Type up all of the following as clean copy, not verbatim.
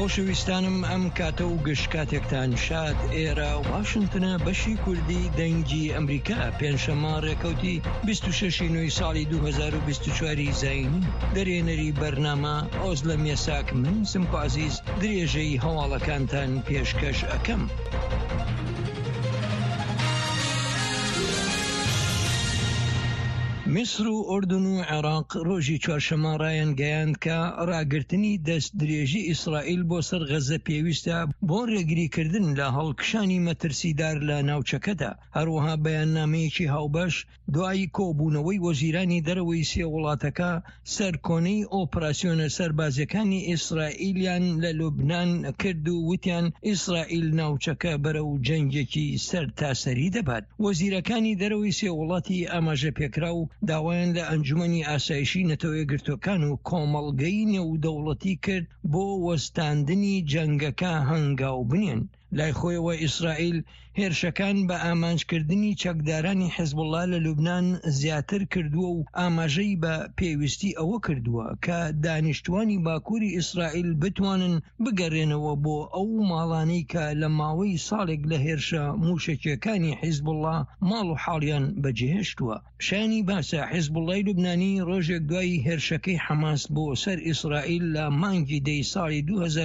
خۆشەویستانم ئەم کاتە و گشت کاتێکتان شاد ئێرە واشنتنە بەشی کوردی دەنگی ئەمریکا پێنجشەممە ڕێکەوتی 26 نوێی ساڵی 2024 زاینی دەرێنەری بەرنامە ئۆزلە مێساک من سمکو عزیز درێژەی هەواڵەکانتان پێشکەش ئەکەم. میسر و ئوردن و عێراق ڕۆژی چوارشەممە ڕایەنگەیاند کە ڕاگررتنی دەست درێژی ئیسرائیل بۆ سەر غەزە پێویستە بۆ ڕێگریکردن لە هەڵکشانی مەترسیدار لە ناوچەکەدا. هەروەها بەیاننامەیەکی هاوبەش دوای کۆبوونەوەی وەزیرانی دەرەوەی سێ وڵاتەکە سەرکۆنەی ئۆپراسیۆنە سەربازەکانی ئیسرائیلیان لە لوبنان کرد و وتیان ئیسرائیل ناوچەکە بەرەو جەنگێکی سەر تاسەری دەبات. وەزیرەکانی دەرەوەی سێ وڵاتی ئاماژە پێکرا و داوایان لە ئەنجومەنی ئاسایشی نەتەوە یەکگرتووەکان و کۆمەڵگەی نێودەوڵەتی کرد بۆ وەستاندنی جەنگەکە هەنگاو بنێن. لای خۆیەوە ئیسرائیل هێرشەکان بە ئامانجکردنی چەکدارانی حیزبوڵڵا لە لوبنان زیاتر کردووە و ئاماژەی بە پێویستی ئەوە کردووە کە دانیشتوانی باکووری ئیسرائیل بتوانن بگەڕێنەوە بۆ ئەو ماڵانەی کە لە ماوەی ساڵێک لە هێرشە موشەکیەکانی حیزبوڵڵا ماڵ و حاڵیان بەجێهێشتووە. شانی باسە حیزبوڵڵای لوبنانی ڕۆژێک دوای هێرشەکەی حەماس بۆ سەر ئیسرائیل لە مانگی دەی ساڵی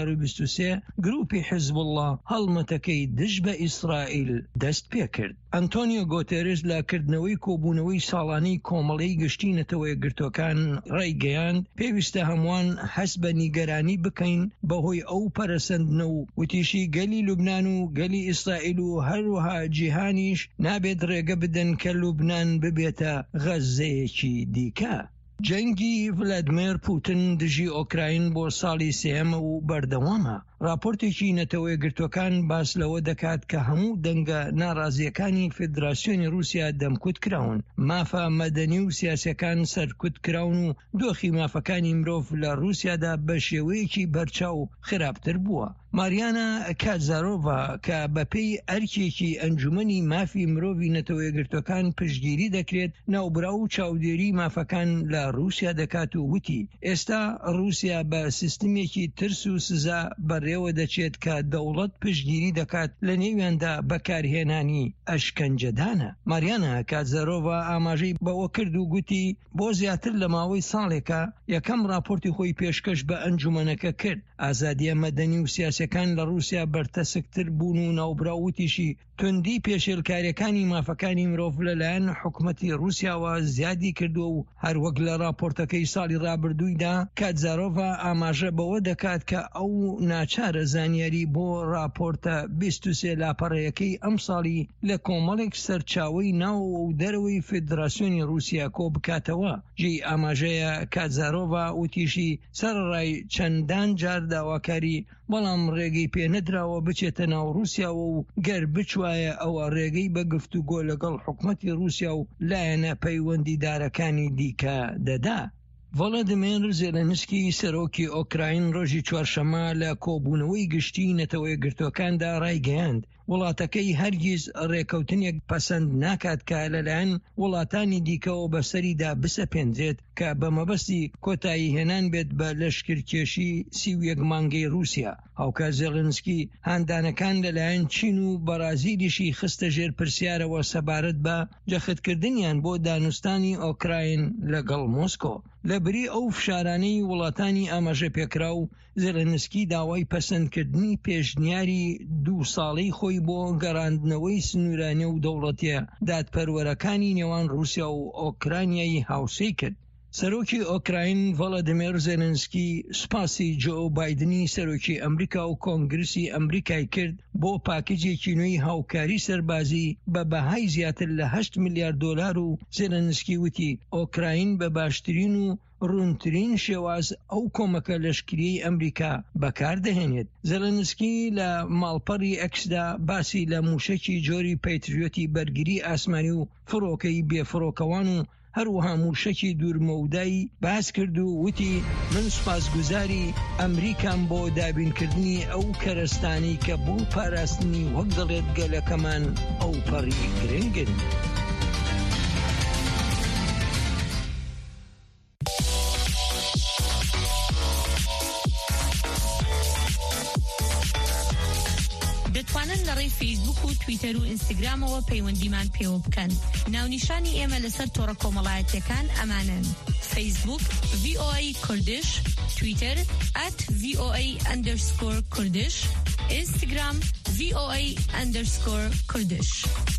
2023 گروپی حیزبوڵڵا هەڵمەتەکەی دژ بە ئیسرائیل دەست پێ کرد. ئەنتۆنیۆ گۆتێرس لە کردنەوەی کۆبوونەوەی ساڵانەی کۆمەڵەی گشتی نەتەوە یەکگرتووەکان ڕایگەیاند پێویستە هەمووان حەز بە نیگەرانی بکەین بەهۆی ئەو پەرەسەندنە و وتیشی گەلی لوبنان و گەلی ئیسرائیل و هەروەها جیهانیش نابێت ڕێگە بدەن کە لوبنان ببێتە غەزەیەکی دیکە. جەنگی ڤلادیمیر پوتین دژی ئۆکراین بۆ ساڵی سێهەمە و بەردەوامە. راپۆرتێکی نەتەوە یەکگرتووەکان باس لەوە دەکات کە هەموو دەنگە ناڕازیەکانی فیدراسیۆنی رووسیا دەمکوت کراون، مافە مەدەنی و سیاسەکان سەرکوت کراون و دۆخی مافەکانی مرۆڤ لە رووسیادا بە شێوەیەکی بەرچاو خراپتر بووە. ماریانا کازارۆڤا کە بەپێی ئەرکێکی ئەنجومەنی مافی مرۆڤی نەتەوە یەکگرتووەکان پشتگیری دەکرێت ناوبرا و چاودێری مافەکان لە رووسیا دەکات و وتی ئێستا رووسیا بە سیستمێکی ترس و سزا بەڕێوە دەچێت کە دەوڵەت پشتگیری دەکات لە نێویاندا بەکارهێنانی ئەشکەنجەدانە. ماریانا کازارۆڤا ئاماژەی بەوە کرد و گوتی بۆ زیاتر لە ماوەی ساڵێکە یەکەم راپۆرتی خۆی پێشکەش بە ئەنجومەنەکە کرد. ئازادیە مەدەنی و سیاسەکان لە رووسیا بەرتەسکتر بوون و ناوبراوتیشی توندی پێشێلکاریەکانی مافەکانی مرۆڤ لەلایەن حکومەتی رووسیاوە زیادی کردووە و هەروەک لە راپۆرتەکەی ساڵی ڕابردوویدا کاتزارۆڤا ئاماژە بەوە دەکات کە ئەو ناچارە زانیاری بۆ راپۆرتە 23 لاپەڕەیەکەی ئەم ساڵی لە کۆمەڵێک سەرچاوی ناو و دەرەوەی فیدراسیۆنی رووسیا کۆ بکاتەوە. جێی ئاماژەیە کاتزارۆڤا وتیشی سەرڕای چەندان جار داواکاری بەڵام ڕێگەی پێ نەدراوە بچێتە ناو رووسیاوە و گەر بچوایە ئەوە ڕێگەی بە گفتوگۆ لەگەڵ حکومەتی رووسیا و لایەنە پەیوەندیدارەکانی دیکە دەدا. ڤڵادیمیر زێلەنسکی سەرۆکی ئۆکراین ڕۆژی چوارشەممە لە کۆبوونەوەی گشتی نەتەوە یەکگرتووەکاندا ڕایگەیاند وڵاتەکەی هەرگیز ڕێکەوتنێک پەسەند ناکات کە لەلایەن وڵاتانی دیکەوە بەسەریدا بسەپێنرێت کە بە مەبەستی کۆتایی هێنان بێت بە لەشکرکێشی 31 مانگەی رووسیا. هاوکار زێلەنسکی هاندانەکان لەلایەن چین و بەرازیلیشی خستە ژێر پرسیارەوە سەبارەت بە جەختکردنیان بۆ دانوستانی ئۆکراین لەگەڵ مۆسکۆ. لە بری ئەو فشارانەی وڵاتانی ئاماژە پێکرا و زێلەنسکی داوای پەسەندکردنی پێشنیاری 2 ساڵەی خۆی بۆ گەڕاندنەوەی سنوورانە و دەوڵەتیە دادپەروەرەکانی نێوان رووسیا و ئۆکرانیایی هاوسەی کرد. سەرۆکی ئۆکراین ڤڵادیمیر زێلەنسکی سوپاسی جۆ بایدنی سەرۆکی ئەمریکا و کۆنگرسی ئەمریکای کرد بۆ پاکێجێکی نوێی هاوکاری سەربازی بە بەهای زیاتر لە 8 میلیارد دۆلار و زێلەنسکی وتی ئۆکراین بە باشترین و ڕوونترین شێواز ئەو کۆمەکە لەشکریەی ئەمریکا بەکاردەهێنێت. زێلەنسکی لە ماڵپەڕی ئەکسدا باسی لە موشەکی جۆری پەیتریۆتی بەرگری ئاسمانی و فڕۆکەی بێفڕۆکەوان و هەروەها موشەکی دوورمەودایی باس کرد و وتی من سوپاسگوزاری ئەمریکام بۆ دابینکردنی ئەو کەرەستانی کە بۆ پاراستنی وەک دەڵێت گەلەکەمان ئەو پەڕی گرنگن. لڕێی فیسبوک و تویتەر و ئینستاگرامەوە پەیوەندیمان پێوە بکەن. ناونیشانی ئێمە لەسەر تۆڕە کۆمەڵایەتیەکان ئەمانن: فیسبوک VOA کوردش، تویتر @VOA_کوردش، ئینستاگرام VOA_کوردش.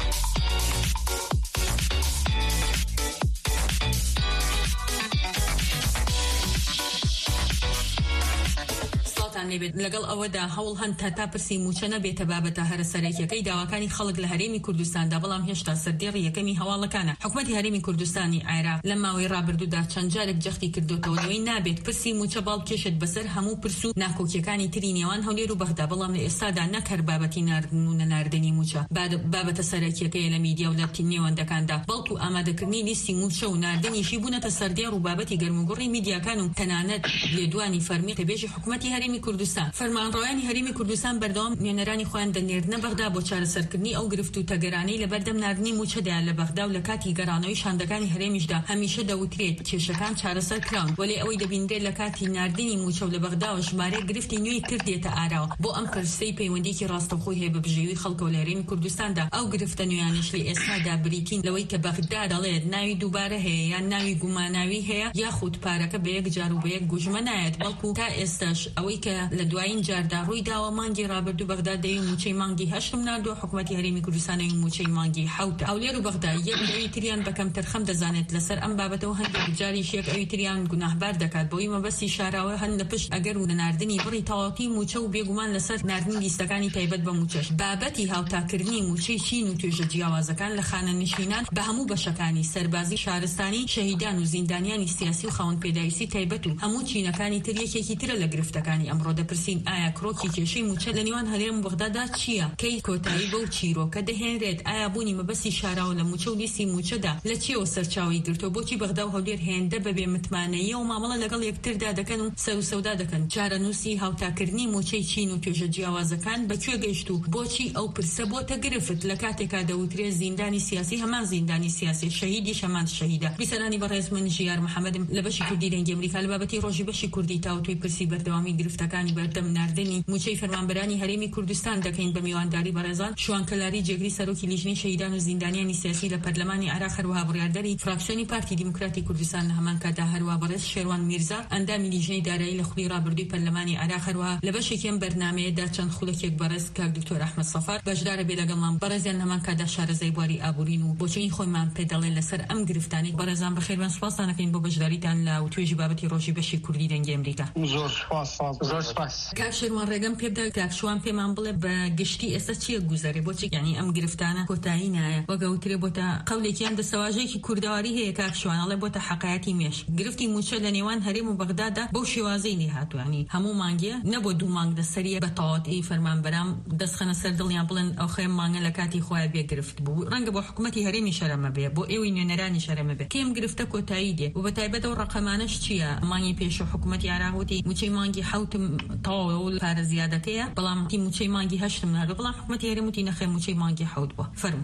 لەگەڵ ئەوەدا هەوڵ هەن تا پرسی موچە نەبێتە بابەتە هەرە سەرەکیەکەی داواکانی خەڵک لە هەرێمی کوردستاندا، بەڵام هێشتا سەردێڕی یەکەمی هەواڵەکانە. حکوومەتی هەرێمی کوردستانی عێراق لە ماوەی ڕابردوودا چەند جارێک جەختی کردوتەوە لەوەی نابێت پرسی موچە باڵکێشێت بەسەر هەموو پرس و ناکۆکیەکانی تری نێوان هەولێر و بەغدا، بەڵام لە ئێستادا نەکەر بابەتی ناردن و نەناردنی موچە بابەتە سەرەکیەکەی لە میدیا و لە نێوەندەکاندا، بەڵکو ئامادەکردنی لیستی موچە و ناردنیشی بوونەتە سەردێڕ و بابەتی گەرموگوڕی میدیاکان و تەنانەت لێدوانی فەرمی قبێژی حکوومەتی هەرێمی کوردستان. فەرمانڕەوایانی هەرێمی کوردستان بەردەوام نوێنەرانی خۆیان دەنێردنە بەغدا بۆ چارەسەرکردنی ئەو گرفت و تەگەرانەی لە بەردەم ناردنی موچەدایان لە بەغدا و لە کاتی گەڕانەوەی شاندەکانی هەرێمیشدا هەمیشە دەوترێت کێشەکان چارەسەر کراون، وەلێ ئەوەی دەبیندرێت لە کاتی ناردنی موچە و لە بەغداوە ژمارەی گرفتی نوێی کردێتە ئاراوە بۆ ئەم پرسەی پەیوەندیکی ڕاستەوخۆی هەیە بە بژێوی خەڵکەوە لە هەرێمی کوردستاندا. ئەو گرفتە نوێیانش لە ئێستادا بریتین لەوەی کە بەغدا دەڵێت ناوی دووبارە هەیە یان ناوی گوماناوی هەیە، یاخود پارەکە بە یەک جار و بە یەک گوژمە نایەت، بەڵکو تا ئێستاش ئەوەی کە لە دوایین جاردا ڕووی داوە مانگی ڕابردوو بەغدا دەوی موچەی مانگی هەشتم ناردووە حکوومەتی هەرێمی کوردستانی موچەی مانگی حوتە. هەولێر و بەغدا یەک ئەوی تریان بەکەم تەرخەم دەزانێت لەسەر ئەم بابەتەوە هەندێک جاریش یەک ئەوی تریان گوناهبار دەکات بۆی مەبەستی شاراوە هەن لە پشت ئەگەر و ناردنی بڕی تەواوەتی موچە و بێگومان لەسەر ناردنی لیستەکانی تایبەت بە موچەش. بابەتی هاوتاکردنی موچەی چین و توێژە جیاوازەکان لە خانە نشینان بە هەموو بەشەکانی سەربازی شارستانی، شەهیدان و زیندانیانی سیاسی و خاوەن پێداویستی تایبەت و هەموو چینەکانی تر یەکێکی ترە لە گرفتەکانی ئەمڕۆ. دەپرسین ئایا کڕۆکی کێشەی موچە لە نێوان هەرێم و بەغدادا چییە؟ کەی کۆتایی بەو چیرۆکە دەهێنرێت؟ ئایا بوونی مەبەستی شاراوە لە موچە و لیستی موچەدا لە چێوە سەرچاوی گرتووە؟ بۆچی بەغدا و هەولێر هێندە بەبێ متمانەیە و مامەڵە لەگەڵ یەکتردا دەکەن و سەر و سەودا دەکەن؟ چارەنووسی هاوتاکردنی موچەی چین و توێژە جیاوازەکان بەکوێ گەیشت و بۆچی ئەو پرسە بۆتە گرفت لە کاتێکا دەوترێت زیندانی سیاسی هەمان زیندانی سیاسی، شەهیدیش هەمان شەهیدە. بیسەرانی بەڕێز من ژیار محەممەدم لە بەشی کوردی دەنگی ئەمریکا لە بابەتی ڕۆژی بەشی کوردی تاوتوی پرسی بەردەوامی گرفتەکانی بەردەم ناردنی موچەی فەرمانبەرانی هەرێمی کوردستان دەکەین بە میوانداری بەڕێزان شوانکەلاری جێگری سەرۆکی لیژنەی شەهیدان و زیندانیانی سیاسی لە پەرلەمانی عێراق، هەروەها بڕیاردەری فراکسیۆنی پارتی دیموکراتی کوردستان لە هەمان کاتدا، هەروەها بەڕێز شێروان میرزا ئەندامی لیژنەی دارایی لە خولی ڕابردووی پەرلەمانی عێراق، هەروەها لە بەشێکم بەرنامەیەدا چەند خولەکێک بەڕێز کاک دکتۆر ئەحمەد سەفار بەشدارە بێ لەگەڵمان. بەڕێزیان هەمان کاتدا شارەزای بواری ئابوورین و بۆچەی خۆیمان پێ دەڵێن لەسەر ئەم گرفتانی. بەڕێزان بەخێربان سوپاسان دەکەین بۆ بەشداریتان لە توێژی بابەتی ڕۆژی بەشی کوردی دەنگی ئەمریکا. زۆر سپاس. کاک شێروان ڕێگەم پێ بدە کاک شوان پێمان بڵێ بە گشتی ئێستا چیە گوزەرێ؟ بۆچی یعنی ئەم گرفتانە کۆتایی نایە وەگەوترێ بۆتە قەولێکیان دەسەواژەیەکی کوردەواری هەیە کاک شوان ئەڵێ بۆتە حەقایەتی مێش گرفتی موچە لە نێوان هەرێم و بەغدادا بەو شێوازەی نی هاتوانی هەموو مانگیە نەبوو دوو مانگ دەسەریە بە تەواوەتی فەرمانبەران دەستخەنە سەر دڵیان بڵێن ئەو خێم مانگە لە کاتی خۆیان بێ گرفت بوو، ڕەنگە بۆ حکوومەتی هەرێمی شەرەمە بێ، بۆ ئێوەی نوێنەرانی شەرەمە بێ. کێم گرفتە کۆتایی دێ و بە تایبەت ئەو ڕقەمانەش چییە؟ مانگی پێش حکوومەتی عێراق موچەی مانگی حوتم تەواوە و پارە زیادەکەیە، بەڵام موچەی مانگی هەشتم ناردووە، بەڵام حکوومەتی هەرێم وتی نەخێ موچەی مانگی حوت بووە. فەرموو.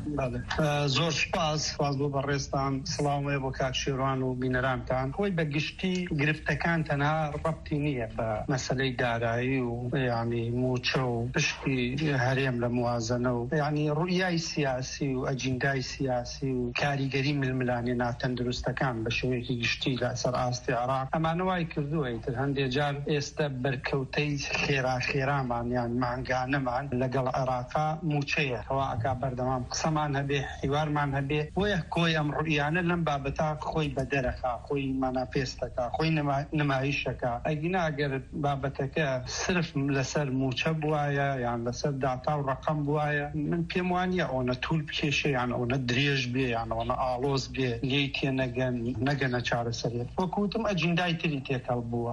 زۆر سپاس بۆ بەڕێزتان، سڵاوێ بۆ کاک شێروان و بینەرانتان. خۆی بە گشتی گرفتەکان تەنها ڕەبتی نییە بە مەسەلەی دارایی و یعنی موچە و پشتی هەرێم لە موازنە و یعنی ڕوویای سیاسی و ئەجندای سیاسی و کاریگەری ململانی ناتەندروستەکان بە شێوەیەکی گشتی لە سەر ئاستی عێراق ئەمانە وای کردووە. تر هەندێک جار ئێستا بەرکەوتەی خێراخێرامان یان مانگانەمان لەگەڵ عێراقا موچەیە ئەوە ئەکا بەردەوام قسەمان هەبێ حیوارمان هەبێ بۆیە کۆی ئەم ڕوویانە لەم بابەتا خۆی بەدەرەخا، خۆی مانافێستەکە، خۆی نمایشەکە. ئەگینا ئەگەر بابەتەکە صرف لەسەر موچە بوایە یان لەسەر داتا و ڕقم بوایە من پێم وانیە ئەوەنە توول بکێشە یان ئەوەنە درێژ بێ یان ئەوەنە ئاڵۆز بێ لێی تێ نەگەنە چارەسەریت. وەکوتم ئەجندای تری تێکەڵ بووە.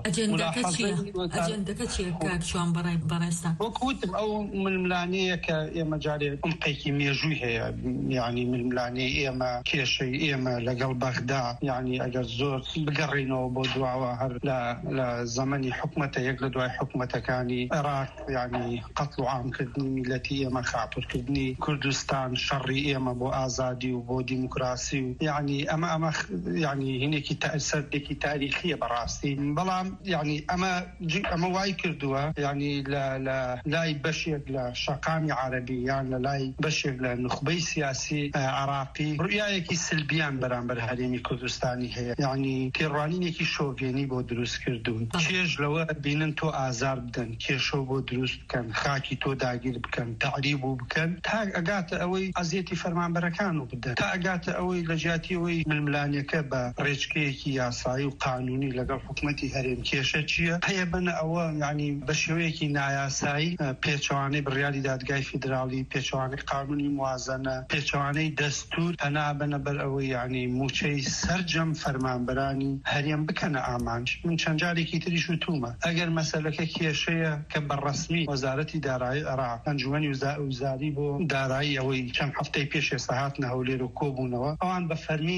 ئەجەندەکە چیە کاک شوان بەڕێستان؟ وەکوتم ئەو ململانەیە کە ئێمە جارێ عمقێکی مێژووی هەیە، یعنی ململانەی ئێمە کێشەی ئێمە لەگەڵ بەغدا، یعنی ئەگەر زۆر بگەڕینەوە بۆ دواوە هەر لە زەمەنی حکومەتە یەک لە دوای حکومەتەکانی عێراق، یعنی قەتڵ و عامکردنی میلەتی ئێمە، خاپەرکردنی کوردستان، شەڕی ئێمە بۆ ئازادی و بۆ دیموکراسی و یعنی ئەمە یعنی هینێکی سەردێکی تاریخیە بەڕاستی. بەڵام یعنی ئەمە وای وای کردووە ینی لە لای بەشێک لە شەقامی عەرەبی یان لە لای بەشێک لە نخبەی سیاسی عراقی ڕویایەکی سلبیان بەرامبەر هەرێمی کوردستانی هەیە، یعنی تێڕوانینێکی شۆڤێنی بۆ دروست کردوون. کێش لەوە بینن تۆ ئازار بدەن، کێشە بۆ دروست بکەن، خاکی تۆ داگیر بکەن، تعریب و بکەن، تا ئەگاتە ئەوەی ئەزیەتی فەرمانبەرەکان و بدەن، تا ئەگاتە ئەوەی لە جیاتی ئەوەی ململانیەکە بە ڕێچکەیەکی یاسایی و قانونی لەگەڵ حکومەتی هەرێم کێشە چییە هەیە بنە ئەوە، یعنی بە شێوەیەکی نایاسایی پێچەوانەی بڕیاری دادگای فیدرالی، پێچەوانەی قانونی موازنە، پێچەوانەی دەستور هەنا بنە بەر ئەوەی یعنی موچەی سەرجەم فەرمانبەرانی هەرێم بکەنە ئامانج. من چەند جارێکی تریش وتومە ئەگەر مەسەلەکە کێشەیە کە بەڕەسمی وەزارەتی دارایی عێراق ئەنجومەنی وزاری بۆ دارایی ئەوەی چەند هەفتەی پێش ئێستا هاتنە هەولێر و کۆبوونەوە، ئەوان بە فەرمی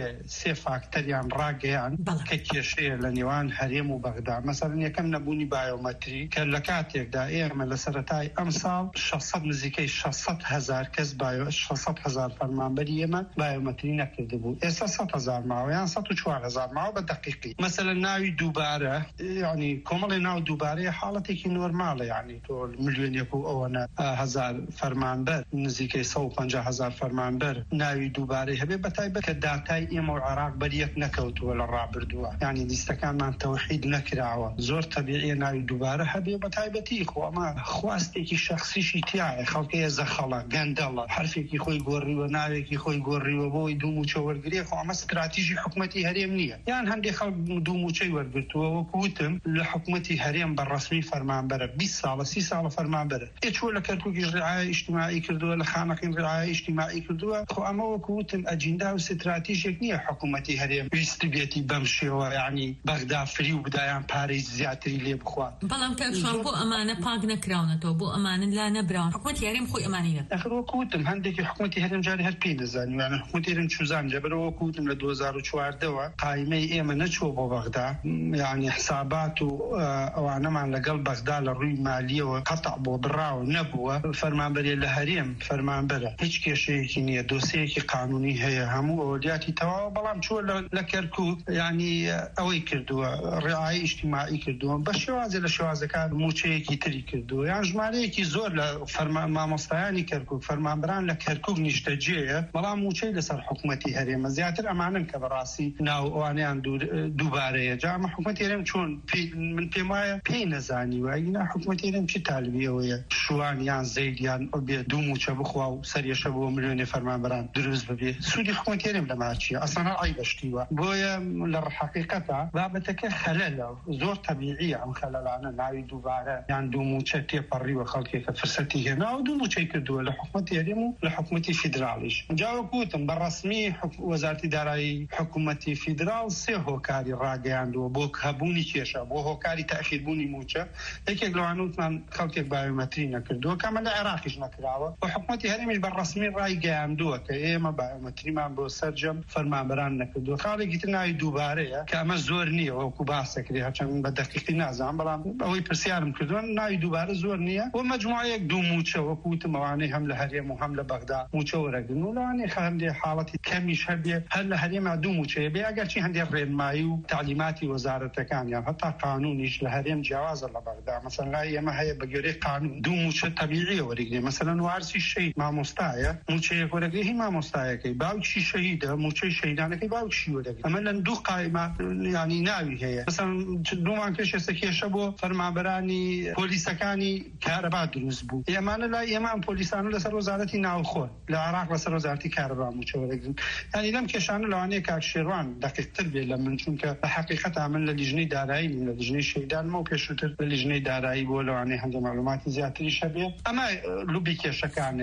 سێ فاکتەریان ڕاگەیان کە کێشەیە لە نێوان هەرێم و بەغدا. مەسەڵەن یەکەم نەبوونی بایۆمەتری کە لە کاتێکدا ئێمە لە سەرەتای ئەم ساڵ 600 نزیکەی 600,000 کەس 600,000 فەرمانبەری ئێمە بایۆمەتری نەکردبوو. ئێستا 100,000 ماوە یان 104,000 ماوە بە دقیقی. مەسەلەن ناوی دووبارە ینی کۆمەڵی ناو دووبارەیە حاڵەتێکی نۆرمالە، یعنی تۆ ملیۆنێک و ئەوەنە هەزار فەرمانبەر نزیکەی 150,000 فەرمانبەر ناوی دووبارەی هەبێ، بەتایبەت کە داتای ئێمە و عێراق بەریەک نەکەوتووە لە ڕابردووە، یعنی لیستەکانمان تەوحید نەکراوە. زۆر تەبیعیە ناوی دووبارە هەبێ، بەتایبەتی خۆ ئەمە خواستێکی شەخسیشی تایە، خەڵکەیە زەخەڵە گەندەڵە هەرفێکی خۆی گۆڕیوە، ناوێکی خۆی گۆڕیوە بۆی دووموچە وەرگری. خۆ ئەمە استراتیژی حکومەتی هەرێم نییە، یان هەندێک خەڵک دووموچەی وەرگرتووە. وەکوتم لە حکومەتی هەرێم بەڕەسمی فەرمانبەرە 20 ساڵە 30 ساڵە فەرمانبەرە، ئێچوە لە کەرکووکیش ڕعایە ئیجتیماعی کردووە، لە خانەقین ڕعایە ئیجتیماعی کردووە. خۆ ئەمە وەکوتم ئەجیندا و استراتیژێک نییە حکومەتی هەرێم ویستی بێتی بەم شێوە، یعنی بەغدا فری و بدایان پارەی زیاتری لێ بخوات. بەڵام کاکشان بۆ ئەمانە پاک نەکراونەتەوە، بۆ ئەمانە لا نەبراون، حکومەتی هەرێم خۆی ئەمانەیە. ئەخر وەکوتم هەندێکی حکومەتی هەرێم جاری هەر پێی دەزانین، یعنی حکومەتی هەرێم چوزان جەبەرەوە. وەکوتم لە 2014ەوە قایمەی ئێمە نەچوە بۆ بەغدا، یعنی حسابات و ئەوانەمان لەگەڵ بەغدا لە ڕووی مالیەوە قەتع بۆ بڕاو نەبووە. فەرمانبەری لە هەرێم فەرمانبەرە، هیچ کێشەیەکی نییە، دۆسەیەکی قانونی هەیە، هەموو ئەولیاتی تەواو. بەڵام چوە لە کەرکووک یعنی ئەوەی کردووە ڕعایی ئیجتیماعی کردووە، بە شێوازێ لە شێوازەکان موچەیەکی تری کردووە، یان ژمارەیەکی زۆر لە مامۆستایانی کەرکووک فەرمانبەران لە کەرکووک نیشتەجێیە، بەڵام موچەی لەسەر حکومەتی هەرێمە زیاتر ئەمانن کە بەڕاستی ناو ئەوانیان دووبارەیە. جا ئەمە حکومەتی هەرێم چۆن من پێم وایە پێی نەزانیوە، ئەگەنا حکومەتی هەرێم چی تاالبی ئەوەیە شوان یان زەیدیان بێ دوو موچە بخوا و سەریەشە بۆ ملیۆنێ فەرمانبەران دروست ببێ. سوودی حکومەتی هەرێم لە ماچیە ئەسەنا ئای بەشتیوە. بۆیە لە حقیقەتە بابەتەکە خەلەلە، زۆر تەبیعیە ئەم خەلەلانە. ناوی دووبارە یان دوو موچە تێپەڕیوە، خەڵکێکە فرسەتی هێنا و دوو موچەی کردووە لە حکومەتی هەرێم و لە حکومەتی فیدرالیش. جا وەکوتم بەڕەسمی وەزارەتی دارایی حکومەتی فیدرال سێ هۆکاری ڕاگەیاندووە بۆ هەبوونی کێشە، بۆ هۆکاری تاخیربوونی موچە. یەکێک لەوانوتمان خەڵکێک بایۆمەتری نەکردووە، کەمە لە عێراقیش نەکراوە، و حکومەتی هەرێمیش بەڕەسمی ڕایگەیاندووە کە ئێمە بایۆمەتریمان بۆ سەرجەم فەرمانبەران نەکردووە. خاڵێکی تر ناوی دووبارەیە کە ئەمە زۆر نییە، وەکو باسەکری هەرچەند بە دەقیقی نازانم، بەڵام ئەوەی پرسیارم کردووە ناوی دووبارە زۆر نییە. و مەجموعەیەک دوو موچە وەکوتم ئەوانەی هەم لە هەرێم و هەم لە بەغدا موچە وەرەگرن، و لەوانەیە هەندێک حاڵەتی کەمیش هەبێ هەر لە هەرێما دوو موچەیە بێ، ئەگەرچی هەندێک ڕێنمایی و تعلیماتی وەزارەتەکان یان هەتا قانونیش لە هەرێم جیاوازە لە بەغدا. مەسەڵەن لای ئێمە هەیە بە گوێرەی قانون دوو موچە تەبیعیە وەرەگرێ. مەسەڵەن وارسی شەید مامۆستایە، موچەیەک وەرەگرێ هی مامۆستایەکەی، باوکی شەهیدە موچەی شەیدانەکەی باوکشی وەرەگرێ. ئەمە لەن دوو قایمە ینی ناوی هەیە. مەسەڵەن دوومان پێش ئێستا کێشە بۆ فەرمانبەرانی پۆلیسەکانی کارەبا دروست بوو. ئێمانە لای ئێمە ئەم پۆلیسانە لەسەر وەزارەتی ناوخۆن لە عێراق لەسەر وەزارەتی کارەبا موچە وەرەگرن. ینی لەم کێشانە لەوانەیە کاک شێروان دقیقتر بێ لە من، چونکە بە حقیقەتا من لە لیژنەی دارایی لە لیژنەی شەیدانمە و پێشووتر لە لیژنەی دارایی بۆ لەوانەیە هەندێک معلوماتی زیاتریش هەبێ. ئەمە لوبی کێشەکانە.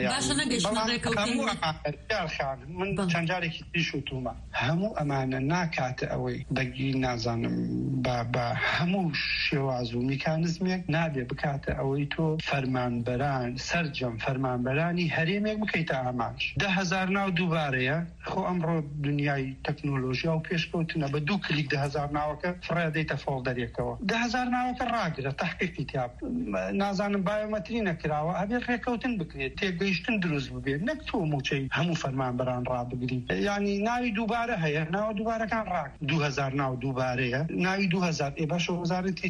من چەند جارێکی تریش وتومە هەموو ئەمانە ناکاتە ئەوەی بەگی نازانم بە هەموو شێواز و میکانزمێک نابێ بکاتە ئەوەی تۆ فەرمانبەران سەرجەم فەرمانبەرانی هەرێمێک بکەیتە ئامانج. 10,000 ناو دووبارەیە. خۆ ئەمڕۆ دنیای تەکنۆلۆژیا و پێشکەوتنە بە دوو کلیک 10,000 ناوەکە فڕێدەیتە فۆڵدەرێکەوە. 10,000 ناوەکە ڕاگرە تەحقیقی تیاب نازانم بایۆمەتری نەکراوە، ئەبێ ڕێکەوتن بکرێت، تێگەیشتن دروست ببێت، نەک تۆ موچەی هەموو فەرمانبەران ڕابگرین. یعنی ناوی دووبارە هەیە، ناوە دووبارەکان ڕاک 2000 ناو دووبارەیە، ناوی 2000 باشە وەزارەتی تەربیە بۆ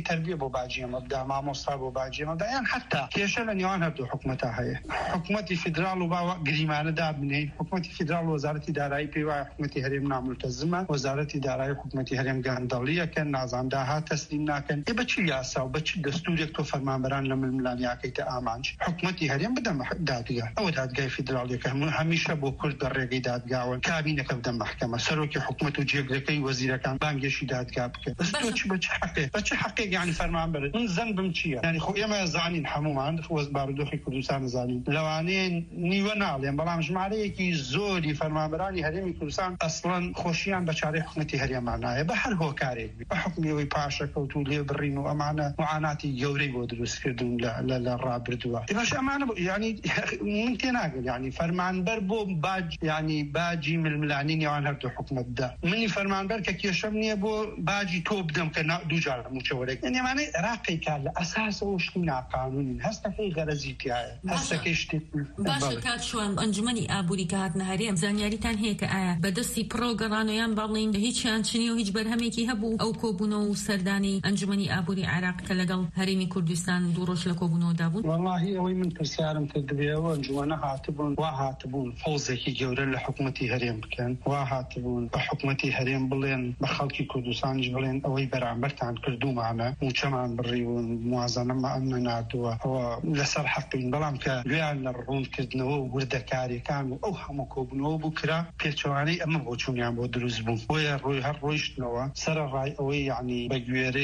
بۆ باجی ئەمە بدا مامۆستا بۆ باجی ئەمە بدا یان حتا کێشە لە نێوان هەردوو حکومەتا هەیە حکومەتی فیدرال و باوە گریمانە دابنێن حکومەتی فیدرال و وەزارەتی دارایی پێی وایە حکومەتی هەرێم ناملتەزمە وەزارەتی دارایی حکومەتی هەرێم گەندەڵیەکەن نازان داهات تەسلیم ناکەن بە چی یاسا و بە چی دەستورێک تۆ فەرمانبەران لە ململانیاکەیتە ئامانج حکومەتی هەرێم بدەم دادگا ئەوە دادگای فیدراڵیەکە هەمیشە بۆ کورد بە ڕێگەی دادگاون کابینەکە بدەم محکەمە سەرۆکی حکومەت و جێگرەکەی وەزیرەکان بانگێشی دادگا بکە بە چ حەقێک یعنی فەرمانبەر من زەنبم چییە یعنی خۆ ئێمە زانین هەمومان وەز بارودۆخی کوردستان زانین لەوانەیە نیوە ناڵێن بەڵام ژمارەیەکی زۆری فەرمانبەرانی هەرێمی کوردستان ئەسڵەن خۆشیان بە چارەی حکومەتی هەرێمان نایە بە هەر هۆکارێک بە حکومیەوەی پاشەکەوت و لێ بڕین و ئەمانە معاناتی گەورەی بۆ دروستکردن لە ڕابردووە باش ئەمانە ینی من تێناگەن ینی فەرمانبەر بۆ باج ینی باجی ململانی نێوان هەردوو حکومەتدا منی فەرمانبەر کە کێشەم نییە بۆ باجی تۆ بدەم کە دووجار موچەوەرێک ئەمانەی عێراقی کار لە ئەساسەوە شتی ناقانونین هەستەکەی غەرەزی تایە هەستەکەی شتی باشە کاک شوان ئەنجومەنی ئابووری کە هاتنە هەرێم زانیاریتان هەیە کە ئایا بەدەستی پڕۆگەڕانۆیان باڵین هیچیان چنی و هیچ بەرهەمێکی هەبوو ئەو کۆبوونەوە و سەردانی ئەنجومەنی ئابووری عێراق کە لەگەڵ هەرێمی کوردستان دوو ڕۆژ لە کۆبوونەوەدا بوون والله ئەوەی من پرسیارم کردبێەوە ئەنجومەنە هاتبوون وا هاتبوون فەوزێکی گەورە لە حکومەتی هەرێم بکەن وا هاتبوون بە حکومەتی هەرێم بڵێن بە خەڵکی کوردستانیش بڵێن ئەوەی بەرامبەرتان کردومانە موچەمان بڕیون موازنەمان نەناتووە ئەوە لەسەر حەقین بەڵام کە گوێیان لە ڕوونکردنەوە و وردەکاریەکان و ئەو هەموو کۆبوونەوە بوو کرا پێچەوانەی ئەمە بۆ چوونیان بۆ دروست بوون بۆیە ڕۆی هەر ڕۆیشتنەوە سەرڕای ئەوەی یعنی بە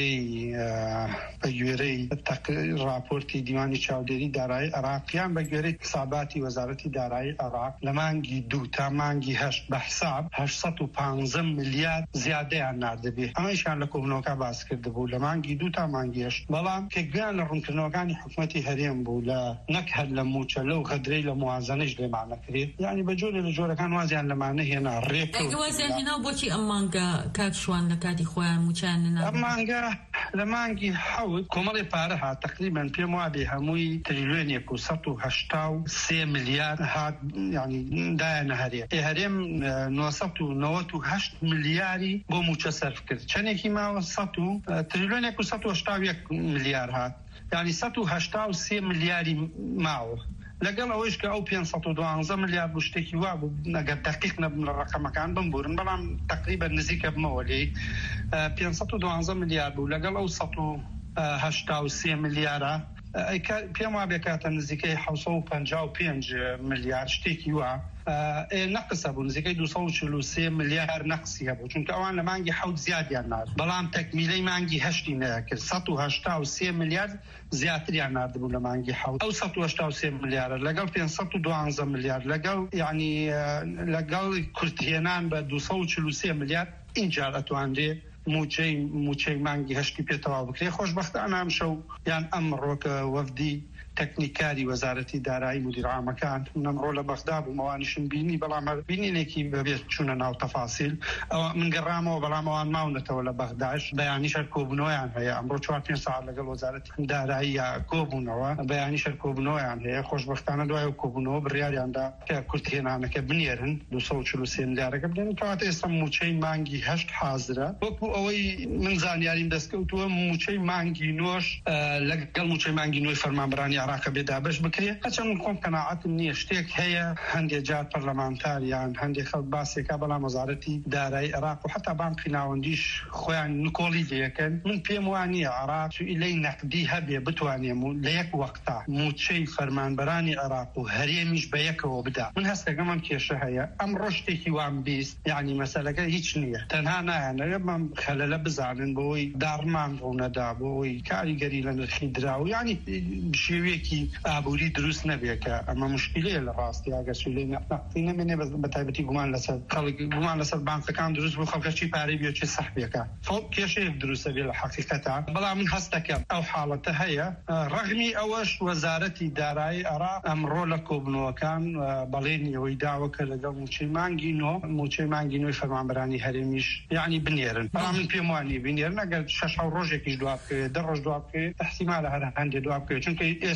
گوێرەی راپۆرتی دیوانی چاودێری دارایی عێراقیان بە گوێرەی حساباتی وەزارەتی دارایی عێراق لە مانگی 2 تا مانگی 8 بە حساب 815 میلیارد زیادەیان ناردەبێ ئەمەیشان لە کۆبوونەوەکە باس کردبوو لە مانگی 2 تا مانگی 8 بەڵام کە گویان لە ڕوونکردنەوەکانی حکومەتی هەرێم بوو لە نەک هەر لە موچە لەو غەدرەی لە موازنەش لێمانەکرێت یعنی بە جۆرێ لە جۆرەکان وازیان لەمانە هێنا ڕێکوازیان هێنا بۆچی ئەم مانگە کاک شوان لە کاتی خۆیان موچیان نەنا ئەم مانگە لە مانگی 7 کۆمەڵی پارە هات تقریبا پێم وابێ هەمووی تریلیۆنێک و 183 میلیارد هات یعنی دایانە هەرێم 998 میلیاری بۆ موچە سەرف کرد چەندێکی ماوە تریلیۆنێک و 181 میلیارد هات یعنی 183 میلیاری ماوە لەگەڵ ئەوەیش کە ئەو 512 میلیارد بوو شتێکی وا بوو ئەگەر دقیق نەبن لە ڕقەمەکان بمبورن بەڵام تقریبا نزیکە بمەوە لێ 512 میلیارد بوو لەگەڵ ئەو 183 میلیارە پێم وابێ کاتە نزیکەی 755 میلیارد شتێکی وا نەقسە بوو نزیکەی 243 میلیارد نەقسی هەبوو چونکە ئەوان لە مانگی 7 زیادیان نارد بەڵام تەکمیلەی مانگی 8 نەکرد 183 میلیارد زیاتریان ناردبوو لە مانگی 7 ئەو 183 میلیارد لەگەڵ 512 میلیارد لەگەڵ یعنی لەگەڵ کورتهێنان بە 243 میلیارد اینجا ئەتوانرێ موچەی مانگی 8 پێتەوا بکرێ خۆشبەختانە ئەم شەو یان ئەمڕۆکە وەفدی تەکنیکاری وەزارەتی دارایی مدیر عامەکان نەمڕۆ لە بەغدا بوو مەوانیشم بینی بەڵام بینینێکی بەبێت چوونە ناو تەفاسیل ئەوە من گەڕامەوە بەڵام ئەوان ماونەتەوە لە بەغداش بەیانیش هەر کۆبوونەوەیان هەیە ئەمڕۆ 4-5 ساعت لەگەڵ وەزارەتی دارایی کۆبوونەوە بەیانیش هەر کۆبوونەوەیان هەیە خۆشبەختانە دوای کۆبوونەوە بڕیاریاندا کە کورتهێنانەکە بنێرن 243 میلیارەکە بدەن کەواتە ئێستا موچەی مانگی 8 حازرە وەکو ئەوەی من زانیاریم دەستکەوتووە موچەی مانگی 9 لەگەڵ موچەی مانگی 9 فەرمانبەرانی عێراق بێدا بەش بکرێت هەچەند خۆم قەناعەتم نییە شتێک هەیە هەندێک جار پەرلەمانتاریان هەندێک خەڵک باسێکا بەڵام وەزارەتی دارایی عێراق و حتا بانقی ناوەندیش خۆیان نکۆڵی لەکەن من پێم وانە عێراق ئیلەی نەقدی هەبێ بتوانێم و لە یەک وەقتا موچەی فەرمانبەرانی عێراق و هەرێمیش بە یەکەوە بدا من هەستەکەم ئەم کێشە هەیە ئەم ڕۆشتێکی وام بیست یعنی مەسەلەکە هیچ نییە تەنها نایانەوێ بەم خەلەلە بزانن بۆی داڕمان ڕوونەدا بۆی کاریگەری لە نرخی دراوە یعنی شێوەیەکی ئابووری دروست نەبێکە ئەمە مشکلەیە لە ڕاستی ئەگەر سولەی نەقدی نەمێنێ بە تایبەتی گومان لەسەر خەڵک گومان لەسەر بانکەکان دروست بوو خەڵکەچی پارەی بێچی سەحبێکە کێشەیەک دروستە بێ لە حەقیقەتە بەڵام من هەست دەکەم ئەو حاڵەتە هەیە ڕەغمی ئەوەش وەزارەتی دارایی عێراق ئەمڕۆ لە کۆبوونەوەکان بەڵێنیەوەی داوە کە لەگەڵ موچەی مانگی 9 فەرمانبەرانی هەرێمیش یعنی بنێرن بەڵام من پێم وانە بنێرن ئەگەر 6 ڕۆژێکیش دواب بکەوێت 10 ڕۆژ دواب بکەوێت احتیمالە هەر هەندێک دواب بکەوێت چونکە ئێستا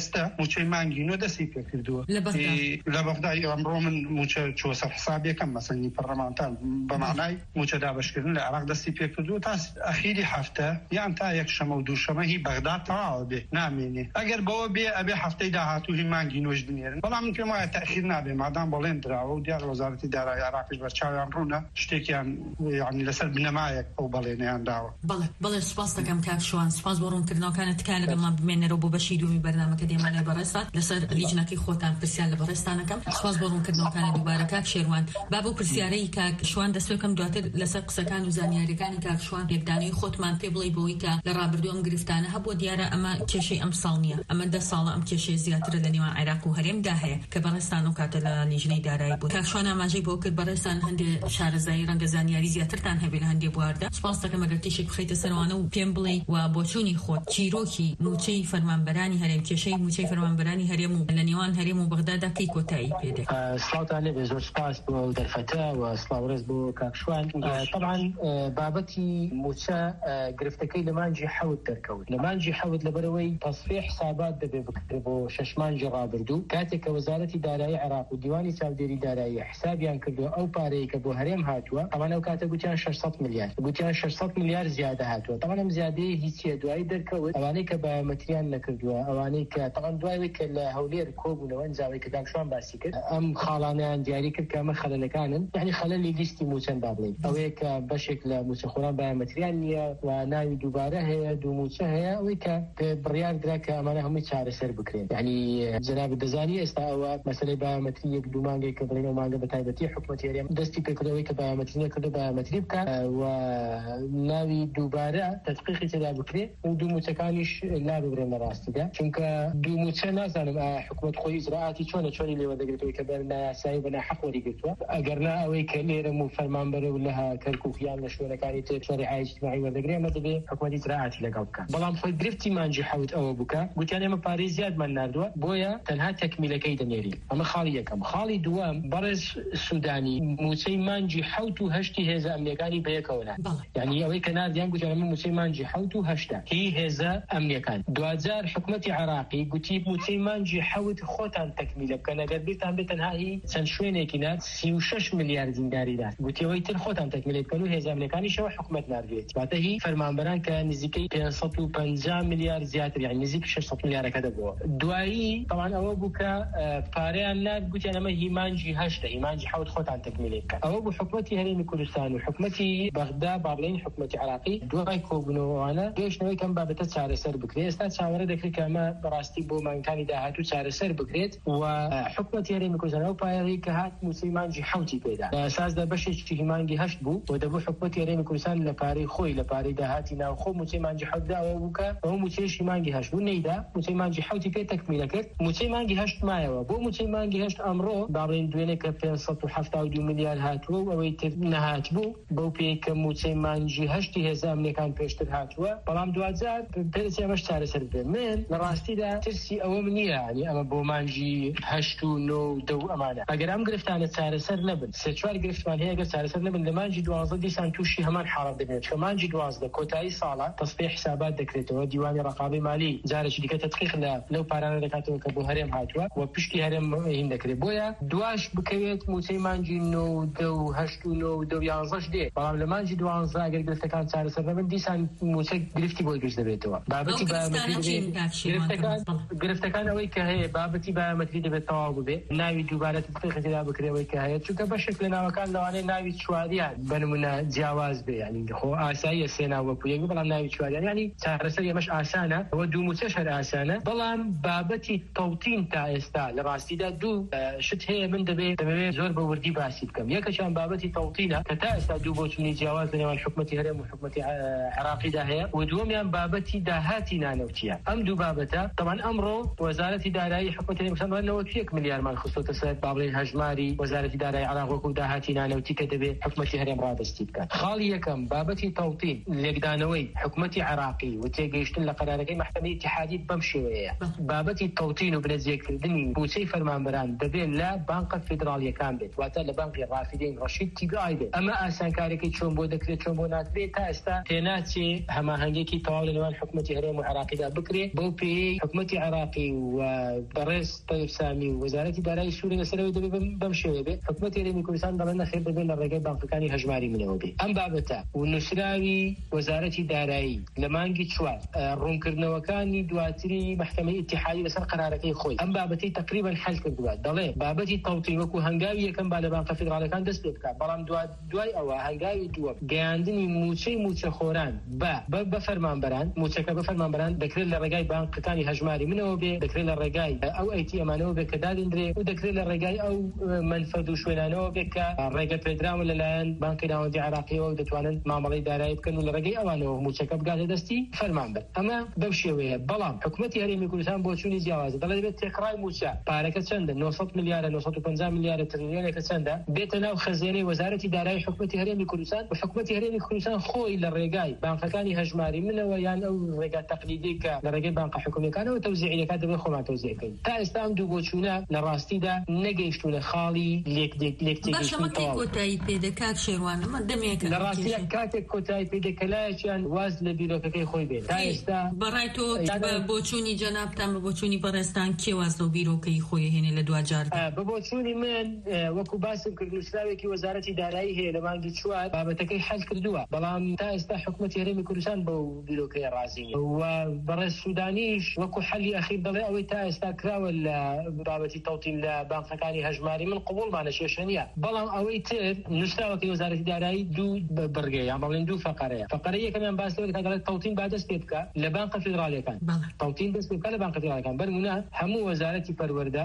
ئێستا موچەی مانگی 9 دەستی پێ کردووە لە بەغدای. ئەمڕۆ من موچە چوەسەر حسابیەکەم مەسەنی پەرلەمانتان بەمانای موچە دابەشکردن لە عێراق دەستی پێ کردووە تا ئەخیری هەفتە یان تا یەک شەمە و دووشەمە هی بەغدا تەواو بێ نامێنێ. ئەگەر بەوە بێ ئەبێ هەفتەی داهاتوو هی مانگی 9 بنێرن. بەڵام من پێم وایە تەخیر نابێ مادام بەڵێن دراوە و دیار وەزارەتی دارایی عێراقیش بەرچاویان ڕوونە شتێکیان یعنی لەسەر بنەمایەک ئەو بەڵێنیان داوە. بەڵێ سوپاس دەکەم کاک شوان، سوپاس بۆ ڕوونکردنەوەکانت تکایە لەگەڵمان بمێنەرەوە بۆ بەشی دووەمی بەرنامەکە دێمانە بەڕێستان لەسەر لیژنەکەی خۆتان پرسیار لە بەڕێستانەکەم. سوپاس بۆ ڕوونکردنەوەکانت دووبارە کاک شێروان. با بۆ پرسیارەی کاک شوان دەستۆکەم دواتر لەسەر قسەکان و زانیاریەکانی کاک شوان یەکدانەی خۆتمان پێ بڵێ بۆی کە لە ڕابردوو ئەم گرفتانە هەبووە دیارە ئەمە کێشەی ئەم ساڵ نییە، ئەمە 10 ساڵە ئەم کێشەی زیاترە لە نێوان عێراق و هەرێمدا هەیە کە بەڕێستان و کاتە لە لیژنەی دارایی بوو. کاک شوان ئاماژەی بۆ کرد بەڕێستان هەندێک شارەزایی ڕەنگە زانیاری زیاترتان هەبێت لە هەندێک بواردا. سوپاس دەکەم ئەگەر تیشێک بخەیتە سەرەوانە و پێم بڵێ و بۆ چوونی خۆت چیرۆکی موچەی فەرمانبەرانی هەرێم کێشەی موچەی فەرمانبەرانی هەرێم و لە نێوان هەرێم و بەغدادا کەی کۆتایی پێدێ. سڵاوتان لێبێ، زۆر سپاس بۆ دەرفەتە و سڵاوڕێز بۆ کاک شوان. طبعا بابەتی موچە گرفتەکەی لە مانجی حەوت دەرکەوت. لە مانجی حەوت لەبەرەوەی تەصفیح حسابات دەبێ بکرێت بۆ 6 مانجی ڕابردوو کاتێک کە وەزارەتی دارایی عێراق و دیوانی چاودێری دارایی حسابیان کردووە ئەو پارەیە کە بۆ هەرێم هاتووە. ئەوانە ئەو کاتە گوتیان 600 میلیارد، گوتیان 600 میلیارد زیادە هاتووە. طبعا ئەم زیادەیە هیچیە دوایی دەرکەوت. ئەوانەی کە بایۆمەتریان نەکردووە، ئەوانەی کە طبعا دوای کە لە هەولێر کۆبوونەوە ئەنجامی کە کاک شوان باسی کرد، ئەم خاڵانیان دیاری کرد کە ئەمە خەلەلەکانن، یعنی خەلەلی لیستی موچەن با بڵێین. ئەوەیە کە بەشێک لە موچەخۆران بایۆمەتریان نییە و ناوی دووبارە هەیە، دوو موچە هەیە، ئەوەی کە بڕیار درا کە ئەمانە هەمووی چارەسەر بکرێن. یعنی جەناب دەزانی ئێستا ئەوە مەسەلەی بایۆمەتری یەک دوو مانگێک کە بڵێن ئەو مانگە بە تایبەتی حکوومەتی هەرێم دەستی پێکردەوەی کە بایۆمەتری نەکردو بایۆمەتری بکە و ناوی دووبارە تەطبیقی تێدا بکرێت و دوو موچەکانیش لا ببرێن لە ڕاستیدا. چونکە دوو موچە نازانم حکوومەت خۆی ئیجراعاتی چۆنی لێوە دەگرێتەوەی کە بەنایاسایی بەناحەق وەریگرتووە. ئەگەرنا ئەوەی کە لێرەم و فەرمانبەرە و لە کەرکووکیان لە شوێنەکانی تر شەریعەتی اجتماعی وەردەگرێت، ئەمە دەبێت حکوومەت ئیجراعاتی لەگەڵ بکات. بەڵام خۆی گرفتی مانجی حەوت ئەوە بکە، گوتیان ئێمە پارەی زیادمان ناردووە بۆیە تەنها تەکمیلەکەی دەنێری. ئەمە خاڵی یەکەم. خاڵی دووەم بەڕێز سوودانی موچەی مانجی حەوت و هەشتی هێزە ئەمنیەکانی بەیەکەوە نان. یعنی ئەوەی کە ناردیان گوتیان ئەمە موچەی مانجی حەوت و هەشتە هی هێزە ئەمنیەکان. دوجار حکوومەتی عێراقی گوتی موچەی مانجی حەوت خۆتان تەکمیلە بکەن، ئەگەر بیرتان بێت تەنها هی چەند شوێنێکی نات 36 میلیارد دیناری دات. گوتی ئەوەی تر خۆتان تەکمیلە بکەن و هێزە ئەمنیەکانیشەوە حکوومەت ناردوێت. واتە هی فەرمانبەران کە نزیکەی 550 میلیارد زیاتر، یعنی نزیک 600 میلیارەکە دەبووە. دوایی طبعا ئەوە بوو کە پارەیان نات، گوتیان ئەمە هی مانجی هەشتە، هی مانجی حەوت خۆتان تەکمیلە بکەن. ئەوە بوو حکوومەتی هەرێمی کوردستان و حکوومەتی بەغدا با بڵێین حکوومەتی عێراقی دوای کۆبوونەوەوانە گەیشتنەوەی کەم بابەتە چارەسەر بکرێت. ئێستا چاوەڕێ دەکرێت کە ئەمە بەڕاستی بۆ مانگەکانی داهاتوو چارەسەر بکرێت و حکوومەتی هەرێمی کوردستان ئەو پایەی کە هات موچەی مانجی حەوتی پێدا لە ئەساسدا بەشێکی مانگی هەشت بوو و دەبوو حکوومەتی هەرێمی کوردستان لە پارەی خۆی لە پارەی داهاتی ناوخۆ موچەی مانجی حەوتدا ئەوە بوو کە ئەو موچەیەشی مانگی هەشت بوو نەیدا، موچەی مانجی حەوتی پێ تەکمیلە کرد. موچەی مانگی هەشت مایەوە بۆ موچەی مانگی هەشت ئەمڕۆ با بڵێین دوێنێ کە 572 میلیارد هاتووە و ئەوەی تر نەهات بوو بەو پێی کە موچەی مانجی هەشتی هێزە ئەمنیەکان پێشتر هاتووە. بەڵام دوجار پێدەچێت ئەمەش چارەسەر بێت. من لە ڕاستیدا ترسی ئەوەم نییە، ینی ئەمە بۆ مانجی هەشت و نۆ و دە و ئەمانە ئەگەر ئەم گرفتانە چارەسەر نەبن، سێ چوار گرفتمان هەیە ئەگەر چارەسەر نەبن لە مانجی 12 دیسان تووشی هەمان حاڵەت دەبێت. کە مانجی 12 کۆتایی ساڵە تەصفیح حسابات دەکرێتەوە، دیوانی ڕقابەی مالی جارێکی دیکە تەدقیق لەو پارانە دەکاتەوە کە بۆ هەرێم هاتووە و پشتی هەرێم هین دەکرێت. بۆیە دواش بکەوێت موچەی مانجی 9 و 10 و 8 و 9 و 10 و 11 دێ. بەڵام لە مانجی 12 ئەگەر گرفتەکان چارەسەر نەبن دیسان موچە گرفتی بۆی گشت دەبێتەوە. بابەتی گرفتەکان ئەوەی کە هەیە بابەتی بایۆمەتری دەبێت تەواو ببێ، ناوی دووبارە تەدقیقی تێدا بکرێەوەی کە هەیە، چونکە بەشێک لە ناوەکان لەوانەیە ناوی چواریان بەنمونە جیاواز بێ، ینی خۆ ئاساییە سێ ناو وەکو یەک، بەڵام ناوی چواریان ینی چارەسەر ئێمەش ئاسانە، ئەوە دوو موچەش هەر ئاسانە. بەڵام بابەتی تەوتین تا ئێستا لە ڕاستیدا دوو شت هەیە من دەبێت زۆر بە وردی باسی بکەم. یەکەشیان بابەتی تەوتینە کە تا ئێستا دوو بۆچوونی جیاواز لەنێوان حکوومەتی هەرێم و حکوومەتی عێراقیدا هەیە، و دووەمیان بابەتی داهاتی نانەوتیە. ئەم دوو بابەتە طبعا ئەمڕۆ وەزارەتی دارایی حکوومەتی هەرێمی کوردستان 91 میلیاردمان خستۆتە سەر با بڵێین هەژماری وەزارەتی دارایی عێراق وەکو داهاتی نانەوتی کە دەبێت حکوومەتی هەرێم ڕادستی بکات. خاڵی یەکەم بابەتی تەوتین لێکدانەوەی حکوومەتی عێراقی و تێگەیشتن لە قەرارەکەی محکەمەی ئیتیحادی بەم شێوەیە. بابەتی تەوتین و بنەجێکردنی بودجەی فەرمانبەران دەبێت لە بانکە فیدراڵیەکان بێت، واتە لە بانکی ڕافیدین ڕەشید TBI بێت. ئەمە ئاسانکاریەکەی چۆن بۆ دەکرێت چۆن بۆ ناترێت تا ئێستا تێناچێ هەماهەنگێکی تەواو لەنێوان حکوومەتی هەرێم و عێراقیدا بکرێت. بەو پێی حکوومەتی حکومەتی عراقی و بەڕێز طیب سامی و وەزارەتی دارایی سووریا لەسەرەوەی دەبێت بەم شێوەیە بێت حکومەتی هەرێمی کوردستان دەڵێن نەخێر دەبێت لە ڕێگەی بانکەکانی هەژماری منەوە بێت ئەم بابەتە و نووسراوی وەزارەتی دارایی لە مانگی 4 ڕوونکردنەوەکانی دواتری محکەمەی ئیتیحادی لەسەر قرارەکەی خۆی ئەم بابەتی تقریبا حل کردووە دەڵێ بابەتی تەوتین وەکو هەنگاوی یەکەم با لە بانکە فیدراڵەکان دەست پێ بکات بەڵام دوای ئەوە هەنگاوی دووەم گەیاندنی موچەی موچەخۆران بە فەرمانبەران موچەکە بە فەرمانبەران دەکرێت لە ڕێگای بانکەکانی هەژماری منەوە بێ دەکرێت لە ڕێگای ئەو ئەیتیەمانەوە بێ کە دادێنرێ و دەکرێت لە ڕێگای ئەو منفەد و شوێنانەوە بێت کە ڕێگە پێدراون لەلایەن بانکی ناوەندی عراقیەوە و دەتوانن مامەڵەی دارایی بکەن و لە ڕێگەی ئەوانەوە موچەکە بگاتە دەستی فەرمانبەر ئەمە بەم شێوەیە بەڵام حکومەتی هەرێمی کوردستان بۆ چوونی جیاوازە دەڵێت بێت تێکڕای موچە پارەکە چەندە 900 میلیارە 950 میلیارە تریلیۆنێکە چەندە بێتە ناو خەزینەی وەزارەتی دارایی حکومەتی هەرێمی کوردستان و حکومەتی هەرێمی کوردستان خۆی لە ڕێگای بانکەکانی هەژماری منەوە یان ئەو ڕێگا تەقلیدی کە لە ڕێگەی بانکە حکوومیەکانەوە تەوزیعیەکات دەبێت خۆمان تەوزیعکەین تا ئێستا ئەم دوو بۆچوونە لە ڕاستیدا نەگەیشتونە خاڵی لێکتێکیشتن کۆتایی پێدەکات شێوانەمە دەمێک لە ڕاستیە کاتێک کۆتایی پێدەکەلایەکیان واز لە بیرۆکەکەی خۆی بێت تا ئێستا بەڕای تۆ بۆچوونی جەنابتان بە بۆچوونی بەڕێستان کێ واز لەو بیرۆکەی خۆی هێنێ لە دوجار بە بۆچوونی من وەکو باسم کرد نووسراوێکی وەزارەتی دارایی هەیە لە مانگی 4 بابەتەکەی حل کردووە بەڵام تا ئێستا حکومەتی هەرێمی کوردستان بەو بیرۆکەی ڕازی نیە و بەڕێز سوودانیش وەکو حەلی ئەخیر دەڵێ ئەوەی تا ئێستا کراوە لە بابەتی تەوتین لە بانکەکانی هەژماری من قبوڵمانە کێشە نییە بەڵام ئەوەی تر نووسراوەکەی وەزارەتی دارایی دوو بەرگەیە یان بەڵێن دوو فەقەرەیە فەقەرە یەکەمیان باس لەوەی کە دەڵێت تەوتین با دەست پێ بکات لە بانکە فیدراڵیەکان تەوتین دەست پێ بکات لە بانکە فیدراڵیەکان بەرمونە هەموو وەزارەتی پەروەردە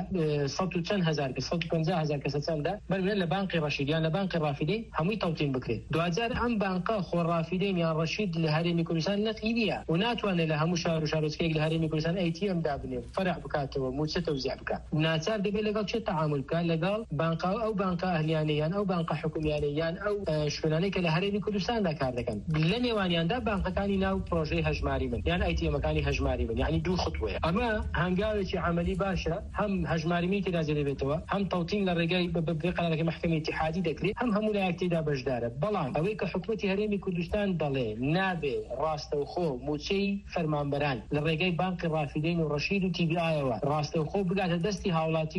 150,000 کەسە چەندە بەرمونە لە بانکی ڕەشید یان لە بانکی ڕافیدەی هەمووی تەوتین بکرێت دوجار ئەم بانکە خۆ ڕافیدەی یان ڕەشید لە هەرێمی کوردستان نەقیبیە و ناتوانێت لە هەموو شار و شارۆچکەیەک لە هەرێمی کوردستان ئەیتیەم دابنێ فەرع بکاتەوە موچە تەوزیع بکات ناچار دەبێت لەگەڵ چێ تەعامل بکات لەگەڵ بانکە ئەو بانکە ئەهلیانەی یان ئەو بانکە حکومیانەی یان ئەو شوێنانەی کە لە هەرێمی کوردستاندا کار دەکەن لە نێوانیاندا بانکەکانی ناو پرۆژەی هەژماری من یان ئەیتیەمەکانی هەژماری من یعنی دوو خطوەیە ئەمە هەنگاوێکی عملی باشە هەم هەژماری من تێدا دەبێتەوە هەم تەوتین لە ڕێگای بە قەرارەکەی محکەمەی ئیتیحادی دەکرێت هەم هەموو لایەک تێدا بەشدارە بەڵام ئەوەی کە حکومەتی هەرێمی کوردستان دەڵێ نابێ ڕاستەوخۆ موچەی فەرمانبەران لە ڕێگەی بانکی ڕافیدەین و ڕەشید و TBI-ەوە ڕاستەوخۆ بگاتە دەستی هاوڵاتی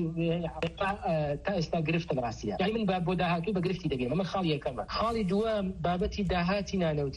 تا ئێستا گرفتە ڕاستیە یعنی من بۆ داهاتوو بە گرفتی دەگەم ئەمە خاڵی یەکەمە خاڵی دووەم بابەتی داهاتی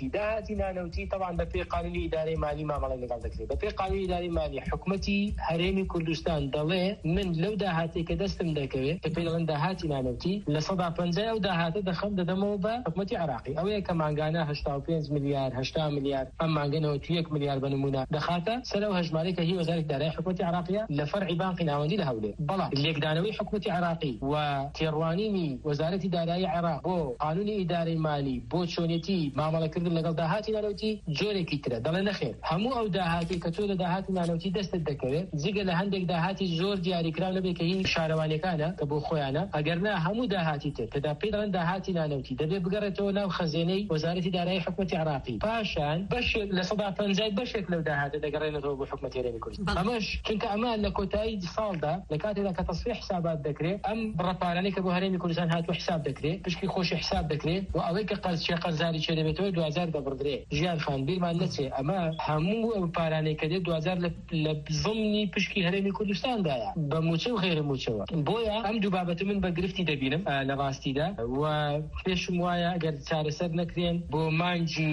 نانەوتی طبعا بە پێی قانونی ئیدارەی مالی مامەڵەی لەگەڵ دەکرێت بە پێی قانونی ئیدارەی مالی حکومەتی هەرێمی کوردستان دەڵێ من لەو داهاتی کە دەستم دەکەوێت کە پێی دەڵێن داهاتی نانەوتی لە 150 ئەو داهاتە دەدەمەوە بە حکومەتی عراقی ئەوەیە کە مانگانە 85 میلیارد 80 میلیارد ئەم مانگەنەوە 1 میلیارد بە نمونە دەخاتە سەر ئەو هەژمارەی کە هی وەزارەتی دارایی حکومەتی عراقیە لە فەرعی بانکی ناوەندی لە هەولێر بەڵام لێکدانەوەی حکومەتی عراقی و تێڕوانینی وەزارەتی دارایی عێراق بۆ قانونی ئیدارەی مالی بۆ چۆنیەتی مامەڵەکردن لەگەڵ داهاتی نانەوتی جۆرێکی ترە دەڵێ نەخێر هەموو ئەو داهاتی کە تۆ لە داهاتی نانەوتی دەستت دەکەوێت جگە لە هەندێک داهاتی زۆر دیاریکراو نەبێت کە هی شارەوانیەکانە کە بۆ خۆیانە ئەگەرنا هەموو داهاتی تر کە پێی دەڵێن داهاتی نانەوتی دەبێت بگەڕێتەوە ناو خەزێنەی وەزارەتی دارایی حکومەتی عراقی پاشان بەشێک لە 150 بەشێک لەو داهاتە دەگەڕێنەوە بۆ حکومەتی هەرێمی کوردستان ئەمەش چونکە ئەمە لە کۆتایی ساڵدا لە کاتێکدا کە تەصفیح حسابات دەکرێت ئەم بڕەپارانەی کە بۆ هەرێمی کوردستان هاتووە حساب دەکرێت پشکی خۆشی حساب دەکرێت و ئەوەی کە قەرزاری چێ دەبێتەوە 2000 دەبڕدرێت ژیان خان بیرمان نەچێ ئەمە هەموو ئەو پارانەی کە دێت 2000 لە زمنی پشکی هەرێمی کوردستاندایە بە موچە و غێرە موچەوە بۆیە ئەم دوو بابەت من بە گرفتی دەبینم لە ڕاستیدا و پێشم وایە ئەگەر چارەسەر نەکرێن بۆ مانگی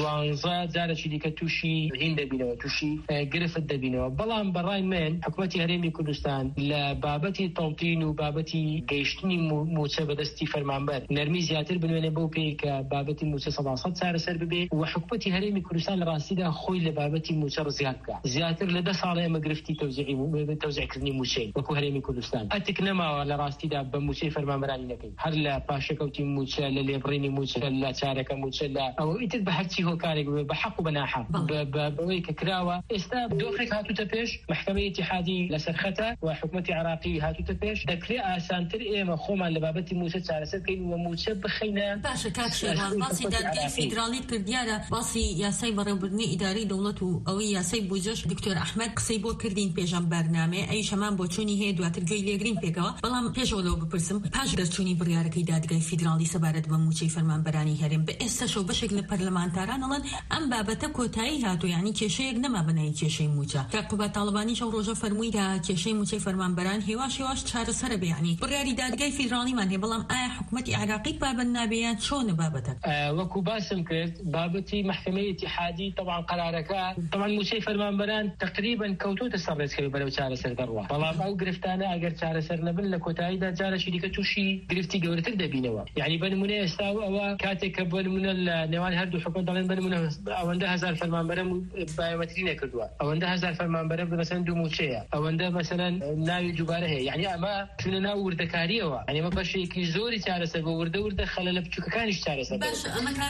12 جارێکی دیکە تووشی هین دەبینەوە تووشی گرفت دەبینەوە بەڵام بەڕای من حکومەتی هەرێمی کوردستان لە بابەتی تەوتین و بابەتی گەیشتنی موچە بەدەستی فەرمانبەر نەرمی زیاتر بنوێنێ بۆ پێی کە بابەتی موچە 100% چارەسەر ببێ و حکومەتی هەرێمی کوردستان لە ڕاستیدا خۆی لە بابەتی موچە ڕزگار بکات زیاتر لە 10 ساڵە ئێمە گرفتی تەوزیعکردنی موچەی وەکو هەرێمی کوردستان ئەتێک نەماوە لە ڕاستیدا بە موچەی فەرمانبەرانی نەکەین هەر لە پاشەکەوتی موچە لە لێبڕینی موچە لە چارەکە موچە لە ئەوە ئیتر بە هەرچی هۆکارێک بە حەق و بە ناحەق بەوەی کە کراوە ئێستا دۆخێک هاتووتە پێش محکەمەی ئیتیحادی لەسەر خەتە و حکومەتی عراقی هاتووتە پێش دەکرێت ئاسانتر ئێمە خۆمان لە بابەتی موچە چارەسەر بکەین و موچە بخەینە باشە کاک شێوان باسی دادگای فیدراڵیت کردیارە باسی یاسای بەڕێوەبردنی ئیداری دەوڵەت و ئەوەی یاسای بودجەش دکتۆر ئەحمەد قسەی بۆ کردین پێشەم بەرنامێ ئەی شەمان بۆ چوونی هەیە دواتر گوێی لێگرین پێکەوە بەڵام پێشەوە لەوە بپرسم پاش دەرچوونی بڕیارەکەی دادگای فیدراڵی سەبارەت بە موچەی فەرمانبەرانی هەرێم بە ئێستاشەو بەشێک لە پەرلەمانتاران ئەڵێن ئەم بابەتە کۆتایی هاتووە یعنی کێشەیەک نەما بنای کێشەی موچە قوبا طالبانی شو ڕۆژە فەرمووی دا کێشەی موچەی فەرمانبەران هێواش چارەسەرە بێ یعنی بڕیاری دادگای فیدراڵیمان هەیە بەڵام ئایا حکوومەتی عێراقی بابەت نابێیان چۆنە بابەتە وەکو باسم کرد بابەتی محکمەی اتحادی طبعا قرارەکە طبعا موچەی فەرمانبەران تقریبا کەوتوتە سەر ڕێزکەوی بەرەو چارەسەر دەڕوا بەڵام ئەو گرفتانە ئەگەر چارەسەر نەبن لە کۆتاییدا جارێکی دیکە تووشی گرفتی گەورەتر دەبینەوە یعنی بنمونە ئێستا ئەوە کاتێک کە بنمونە لە نێوان هەردوو حکومەت دەڵێن بنمونە ئەوەندە هەزار فەرمانبەر بایۆمەتری نەکردووە ئەوەندە هەزار فەرمانبەر مثلا دوو موچەیە ئەوەندە مثلا ناوی دووبارە هەیە یعنی ئەمە چونە ناو وردەکاریەوە یعنی ئەمە بەشێکی زۆری چارەسەر بە وردە خەلەلە بچووکەکانیش چارەسەر باش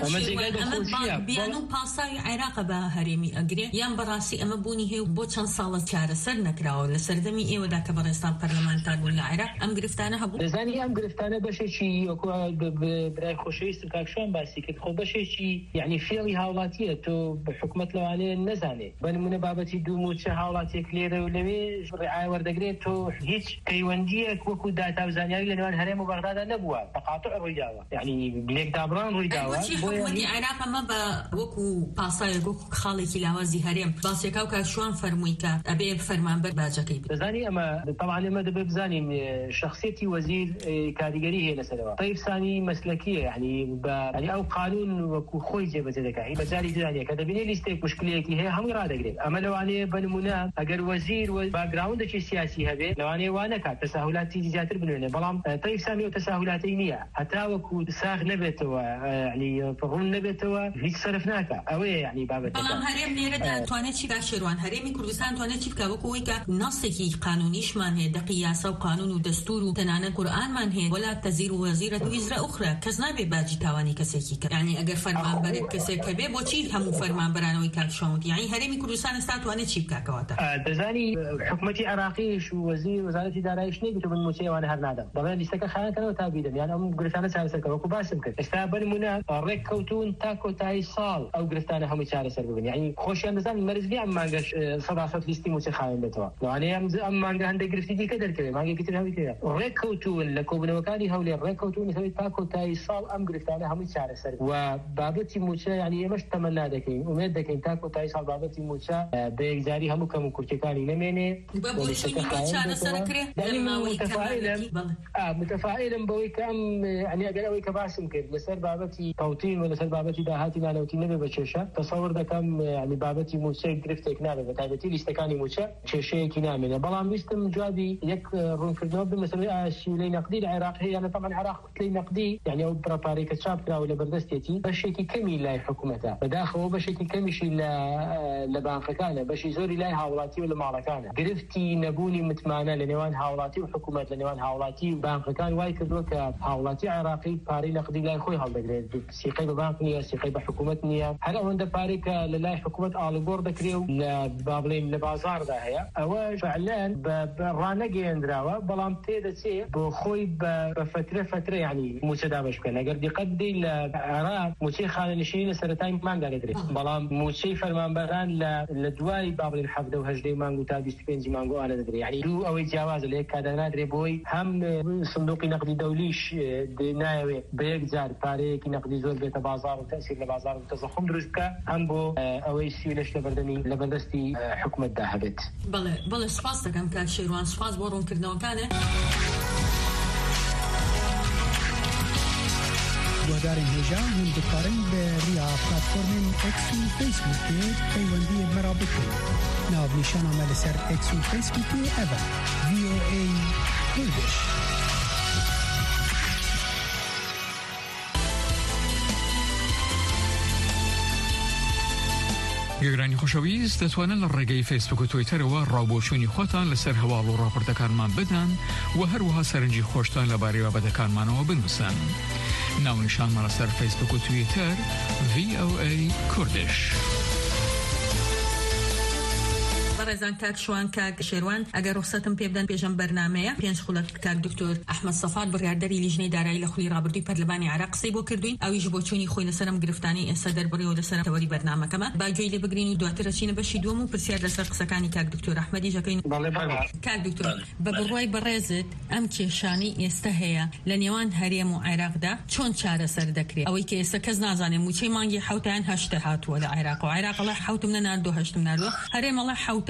ئەمە بیان و پاساوی عێراق بە هەرێمی ئەگرێ یان بەڕاستی ئەمە بوونی هەیە بۆ چەند ساڵە چارەسەر نەکراوە لە سەردەمی ئێوەدا کە بەڕێستان پەرلەمانتار بوون لە عێراق ئەم گرفتانە هەبوو دەزانی ئەم گرفتانە بەشێکی وەکو برای خۆشەویستم کاکشوان باسی کرد خۆ بەشێکی یعنی فێڵی هاوڵاتیە تۆ بە حکومەت لەوانەیە نەزانێ بنمونە بابەتی دوو موچە هاوڵاتێک لێرە و لەوێ ڕعای وەردەگرێت تۆ هیچ پەیوەندیەک وەکو داتاوزانیاری لە نێوان هەرێم و بەغدادا نەبووە تەقاطع ڕوویداوە یعنی لێکدابڕان ڕوویداوە حکومەتی عێراق ئەمە بە وەکو پاسایەک وەکو خاڵێکی لاوازی هەرێم باسێکا و کاکشوان فەرمووی کە ئەبێ فەرمانبەر باجەکەی دەزانی ئەمە طبعا ئێمە دەبێ بزانین شخصیەتی وەزیر کاریگەری هەیە لەسەرەوە تەیفسانی مەسلەکیە یعنی ئەو قانون وەکو خۆی جێبەجێ دەکات بەجاری دانیە کە دەبینێ لیستێک مشکلەیەکی هەیە هەمووی ڕادەگرێت ئەمە لەوانەیە بنمونە ئەگەر وەزیر و باگراوندێکی سیاسی هەبێت لەوانەیە وانەکات تەساهولاتی زیاتر بنوێنێ بەڵام تەیفسانی و تەساهولاتی نییە هەتا وەکو ساغ نەبێتەوە یعنی ڕوون نەبێتەوە هیچ سەرف ناکات ئەوەیە یعنی بابەت بەڵام هەرێم لێرەدا توانێت چی شێروان هەرێمی کوردستان توانێت چی بکە وەکو ئەوەی کە نەسێکی قانونیشمان هەیە دەقی یاسا و قانون و دەستور و تەنانەت قورئانمان هەیە ولا تەزیر و وەزیرە ویزرە ئوخرە کەس نابێ باجی تاوانی کەسێکی کە یعنی ئەگەر فەرمانبەرێک کەسێک کە بێ بۆچی هەموو فەرمانبەرانەوەی کاکشوان یعنی هەرێمی کوردستان ئێستا توانێت چی بکاتەوە دەزانی حکومەتی عێراقیش و وەزیر وەزارەتی داراییش نەیگوتو من موچەیەوانە هەر نادەم دەڵێن لیستەکە خایەنکەنەوە تا بیدەم یان ئەم گرفتانە چارەسەرکە وەکو باسم کرد ئێستا بنمونە ڕێک کەوتون تا کۆتایی ساڵ ئەو گرفتانە هەمووی چارەسەر ببن یعنی خۆشیان دەزانن مەرجلی ئەم مانگەش 100% لیستی موچە خاوێن بێتەوە لەوانەیە ئەم مانگە هەندێک گرفتی دیکە دەرکەوێت مانگێکی تر هەوی تێدا ڕێک کەوتون لە کۆبنەوەکانی هەولێر ڕێک کەوتون لەسەری تا کۆتایی ساڵ ئەم گرفتانە هەمووی چارەسەر و بابەتی موچە یعنی ئێمەش تەمەنا دەکەین ئومێد دەکەین تا کۆتایی ساڵ بابەتی موچە بە یەکجاری هەموو کەم و کورتەکانی نەمێنێ متفائلم بەوەی کە ئەم یعنی ئەگەر ئەوەی کە باسم کرد لەسەر بابەتی کەوتین و لەسەر بابەتی داهاتی نانەوتی نەبێ بە کێشە تەسەوڕ دەکەم یعنی بابەتی موچە گرفتێک نابێت بە تایبەتی لیستەکانی موچە کێشەیەکی نامێنێ بەڵام ویستم جوابی یەک ڕوونکردنەوە بمەسەلەی ئاشیلەی نەقدی لە عێراق هەیە یعنی طبعا عێراق کتلەی نەقدی یعنی ئەو پرەپارەی کە چاپ کراوە لە بەردەستێتی بەشێکی کەمی لای حکوومەتە بەداخەوە بەشێکی کەمیشی لە بانکەکانە بەشی زۆری لای هاوڵاتی و لە ماڵەکانە گرفتی نەبوونی متمانە لە نێوان هاوڵاتی و حکوومەت لە نێوان هاوڵاتی و بانکەکان وای کردووە کە هاوڵاتی عێراقی پارەی نەقدی لای خۆی هەڵدەگرێت سیقەی بە بانک نییە سیقەی بە حکوومەت نییە هەر ئەوەندە پارەی کە لە لای حکوومەت ئاڵوگۆڕ دەکرێ و لە بابڵێن لە بازاردا هەیە ئەوە فعلاً ڕانەگەیەندراوە بەڵام تێدەچێت بۆ خۆی بە فترە یعنی موچەدا بەش بکەن ئەگەر دیقەت بدەیت لە عێراق موچەی خانەنشینی لە سەرەتای مانگا دەدرێت بەڵام موچەی فەرمانبەران لە دوای بابڵێن 17 و 18 مانگ و تا 25 مانگ ئەوانە دەدرێت یعنی دوو ئەوەی جیاوازە لە یەک کادا نادرێت بۆی هەم سندوقی نەقدی دەولیش نایەوێت بە یەکجار پارەیەکی نەقدی زۆر بێتە بازار و تەسیر لە بازار و تەزەخم دروست بکە هەم بۆ ئەوەی سیولەش لە بەردەستی حکوومەتدا هەبێت بەڵێ سپاس دەکەم کاک شێروان سپاس بۆ ڕوونکردنەوەکانە گوهدارên hêja hûn dikarin bi rêya platformên X û Facebookê peywendiyê me re bikin. Navnîşana me li ser X û Facebookê ev e VOA Kurdish. گەگرانی خۆشەویست دەتوانن لە ڕێگەی فیسبوک و تویتەرەوە ڕاوبۆچوونی خۆتان لەسەر هەواڵ و ڕاپۆرتەکانمان بدەن و هەروەها سەرنجی خۆشتان لەبارەی بابەتەکانمانەوە بنووسن. ناونیشانمان لەسەر فیسبوک و تویتەر VOA کوردش. ڕێزان کاک شوان کاک شێروان ئەگەر ڕوخسەتم پێ بدەن پێشەم بەرنامەیە پێنج خولەک کاک دکتۆر ئەحمەد سەفات بڕیاردەری لیژنەی دارایی لە خولی ڕابردووی پەرلەمانی عێراق قسەی بۆ کردوین ئەویش بۆ چوونی خۆی لەسەرم گرفتانی ئێستا دەربڕیەوە لەسەر تەوەری بەرنامەکەمە با گوێی لێ بگرین و دواتر ئەچینە بەشی دووەم و پرسیار لەسەر قسەکانی کاک دکتۆر ئەحمەدی ژەکەین. کاک دکتۆر بە بڕوای بەڕێزت ئەم کێشانی ئێستا هەیە لە نێوان هەرێم و عێراقدا چۆن چارەسەر دەکرێت ئەوەی کە ئێستا کەس نازانێت موچەی مانگی حوتیان هەشتە هاتووە لە عێراق و عێراق ئەڵێ حوتم نەناردووە هەشتم ناردووە هەرێم ئەڵێ حوتە و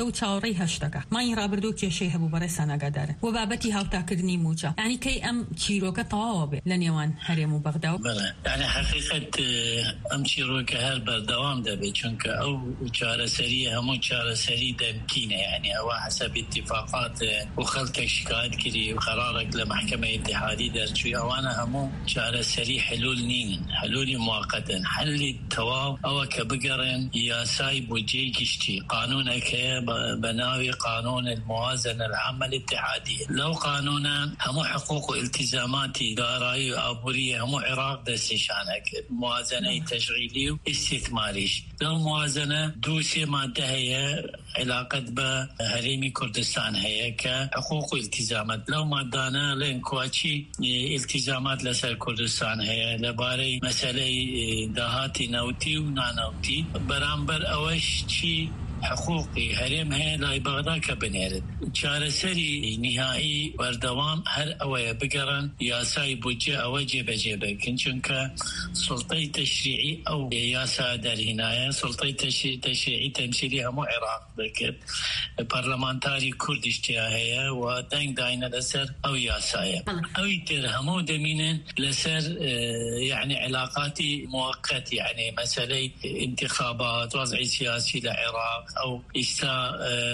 و چاوەڕێی هەشتەکە مای ڕابردوو کێشەی هەبوو بەڕێستان ئاگادارن و بابەتی هاوتاکردنی موچە یعنی کەی ئەم چیرۆکە تەواوە بێ لە نێوان هەرێم و بەغدا و یعنی حقیقت ئەم چیرۆکە هەر بەردەوام دەبێت چونکە ئەو چارەسەری هەموو چارەسەری دەمکینە یعنی ئەوە حسب اتفاقات و خەڵکێک شکایەت کردی و قەرارێک لە محکمەی اتحادی دەرچووی ئەوانە هەموو چارەسەری حلول نین حلولی موقتن حلی تەواو ئەوە کە بگەڕێن یاسای بودجەی گشتی قانونێکەیە بە ناوی قانون الموازنة العامة الاتحادية لو قانونا همو حقوق والتزاماتي دارایی و ئابووری هەموو عێراق دەستنیشانە کرد موازنەی تشغیلی و استثماریش لو موازنە دوو سێ مادە هەیە علاقت بە هەرێمی کوردستان هەیە کە حقوق و التزامات لەو مادانە لێن کواچی التزامات لەسەر کوردستان هەیە لەبارەی مەسەلەی داهاتی نەوتی و نانەوتی بەرامبەر ئەوەش چی حقوقی هەرێم هەیە لای بەغدا کە بنێرن چارەسەری نهایی بەردەوام هەر ئەوەیە بگەڕن یاسای بودجێ ئەوە جێبەجێ بکەن چونکە سوڵتەی تەشریعی ئەو یاسا دەرهێنایە سوڵتەی تەشریعی تەمسیلی هەموو عێراق دەکرد پەرلەمانتاری کوردیش تیا هەیە و دەنگ داینە لەسەر ئەو یاسایە ئەوی تر هەموو دەمینن لەسەر يعني علاقاتی موقت يعني مەسەلەی انتخابات وضعی سیاسی لە عێراق أو إساء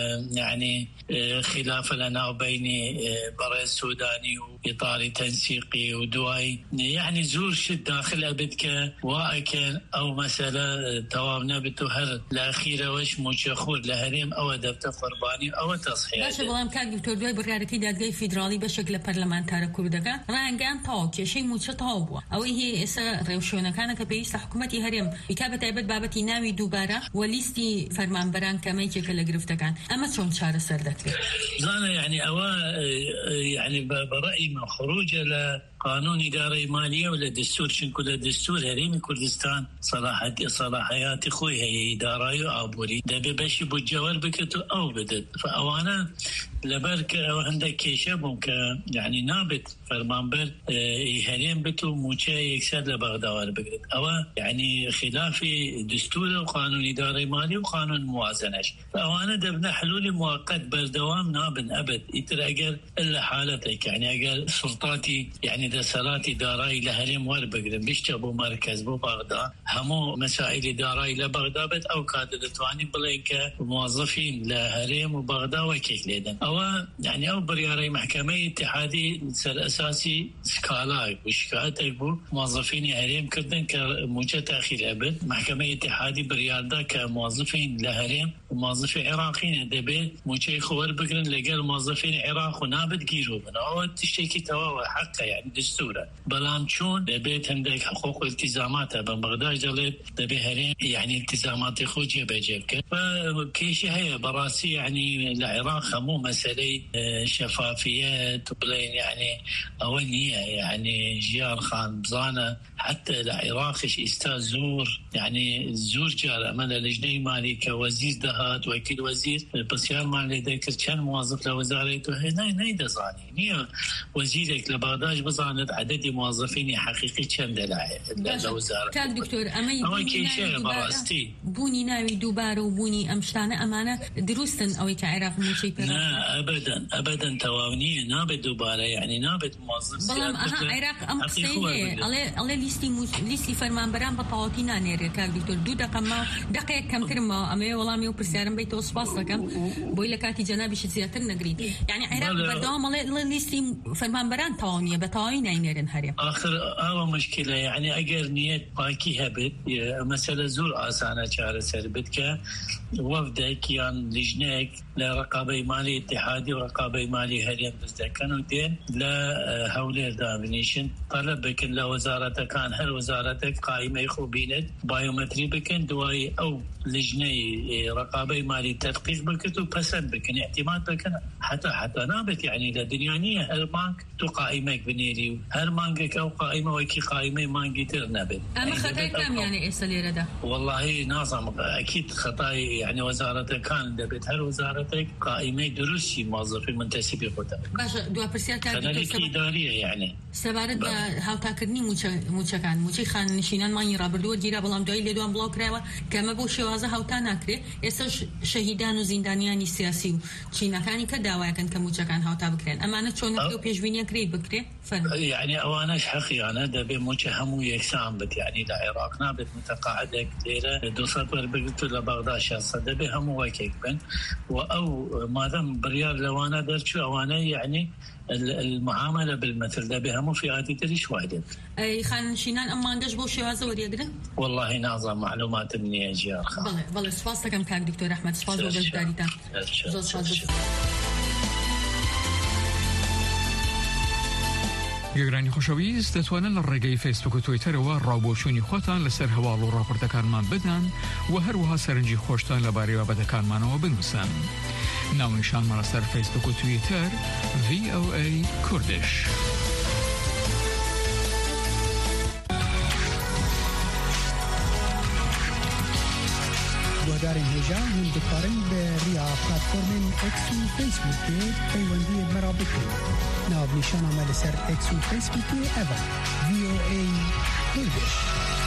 يعني خلاف لنا وبين بري السوداني وإطار تنسيقي ودواي يعني زور شد داخل أبدك وأكن أو مسألة توابنا بتوهر الأخيرة وش مشخور لهريم أو دبت قرباني أو تصحيح باشه بلام كان دكتور دوای بڕیارەتی دادگای فیدرالی بە شکل پەرلەمانتارە کوردەکە ڕایگەیان تەواو کێشەی موچە تەواو بووە ئەوەی هەیە ئێستا ڕێوشێنەکانە کە پێویستە حکوومەتی هەرێم بیکا بە تایبەت بابەتی ناوی دووبارە و لیستی فەرمانبەران کەمەیەکێکە لە گرفتەکان ئەمە چۆن چارەسەر دەکرێت زانە يعني ئەوە يعني برأي من خروج ل قانون إدارة مالية ولا دستور شنكو دستور هريمي كردستان صلاحيات خوي هي إدارة وعبوري دبي بشي بجوال بكتو أو بدت فأوانا لبرك عندك كيشة ممكن يعني نابت فرمانبر هريم بتو موشا يكسر لبغداد بكت أو يعني خلاف دستور وقانون إدارة مالية وقانون موازنة فأوانا دبنا حلول مؤقت بردوام نابن أبد يترأجر إلا حالتك يعني أجر سلطاتي يعني دسالات إداري لهريم واربقرن بيشتغل بو مركز بو بغداد همو مسائل إداري لبغداد أو كادلتواني بلينك موظفين لهريم وبغداد وكيك ليدن أو يعني أو برياري محكمة اتحادي سر أساسي سكالاي وشكايتك بو موظفين هريم كردن كموجة تأخير أبد محكمة اتحادي برياردا كموظفين لهريم وموظفين عراقيين دبي موجة خوار بقرن لقال موظفين عراق ونابد جيرو من أو تشتكي تواوى حقا يعني دستورة بلام شون دبيت عندك حقوق والتزاماتها بغداد جلب دبي هريم يعني التزامات خوجي بجيبك فكيش هي براسي يعني العراق مو مسألة شفافية تبلين يعني أولية يعني جيار خان بزانة حتى العراقش استاذ زور يعني زور جار أمانة لجنة مالي كوزير دهات وكيل وزير بسيار مالي ذكر كان موظف لوزارته هنا دزاني نية وزيرك لبغداد بزانت عدد موظفين حقيقي كم لوزارة كان دكتور أمي بوني ناوي دوباره وبوني أمشتانة أمانة دروستن أو كعراق موشي لا أبدا تواونية نابد دوباره يعني نابد موظف بلام عراق أم قصيه الله ليستي فرمان برام بطاوتينا نيري كان دكتور دو دقيقة كم ترما أمي والله ميو برسيارم بيتو سباس لكم بويلة كاتي جنابي شتزياتر نقرين يعني عراق بردوام الله ليستي فرمان بران تواونية بطاوين عينيرن هريم آخر مشكلة يعني أجر نية باكي هبت مسألة زور آسانة شارة سربتك وفدك يعني لجنك لرقابة مالي اتحادي ورقابة مالي هريم بزده كانوا دين لا هولير دامنيشن طلب بكن لوزارتك كان هل وزارتك قائمة يخو بيند بايومتري بكن دواي أو لجنة رقابة مالي تدقيق بكتو بسند بكن اعتماد بكن حتى نابت يعني لدنيانية هل مانك تو قائمك بنيري هل مانك أو قائمة ويكي قائمة مانك تر نابت أما خطأ كم يعني إيسالي ردا والله ناظم أكيد خطأ يعني وزارتك كان دبت هل وزارتك قائمة دروسي موظفين منتسبي قطع باشا دوا برسيال كذلك إدارية يعني سبارد هاوتاكرني موچە كان موچەی خان نشینان مانی ڕابردووە گیرا بەڵام دوای لێ دوان بڵاو کراوە کەمە بۆ شێوازە هاوتا ناکرێت ئێستا پاشەش شەهیدان و زیندانیانی سیاسی و چینەکانی کە داوایەکەن کە موچەکان هاوتا بکرێن ئەمانە چۆن پێشبینیەکرێ بکرێ يعني ئەوانەش حەقیانە دەبێ موچە هەموو یەکسان بێت یعنی لە عێراق نابێت متقاعدێک لێرە 200 وەربگرت و لە بەغدا 600 دەبێ هەموو وەکێک بن و ئەو مادەم بڕیار لەوانە دەرچوو ئەوانە يعني المعاملة بالمثل ده بهم فئات تريش واحدة. أي خان شينان أما عندش بوشي هذا وريقدر؟ والله ناظم معلومات مني أجيال. بالله سفاس لكم كاك دكتور أحمد سفاس وجد داريتا. گەگرانی خۆشەویست دەتوانن لە ڕێگەی فیسبوک و تویتەرەوە ڕاوبۆچوونی خۆتان لەسەر هەواڵ و ڕاپۆرتەکانمان بدەن و هەروەها سەرنجی خۆشتان لەبارەی بابەتەکانمانەوە بنووسن. ناونیشانمان لەسەر فیسبوک و تویتەر VOA کوردش. گۆدارین هێژا هەم دەکارن بە ڕیا پلاتفۆرمên X و فیسبوکê پەیوەندی مرا بکەن. ناونیشانمان لەسەر X و فیسبوکê ev VOA کوردش.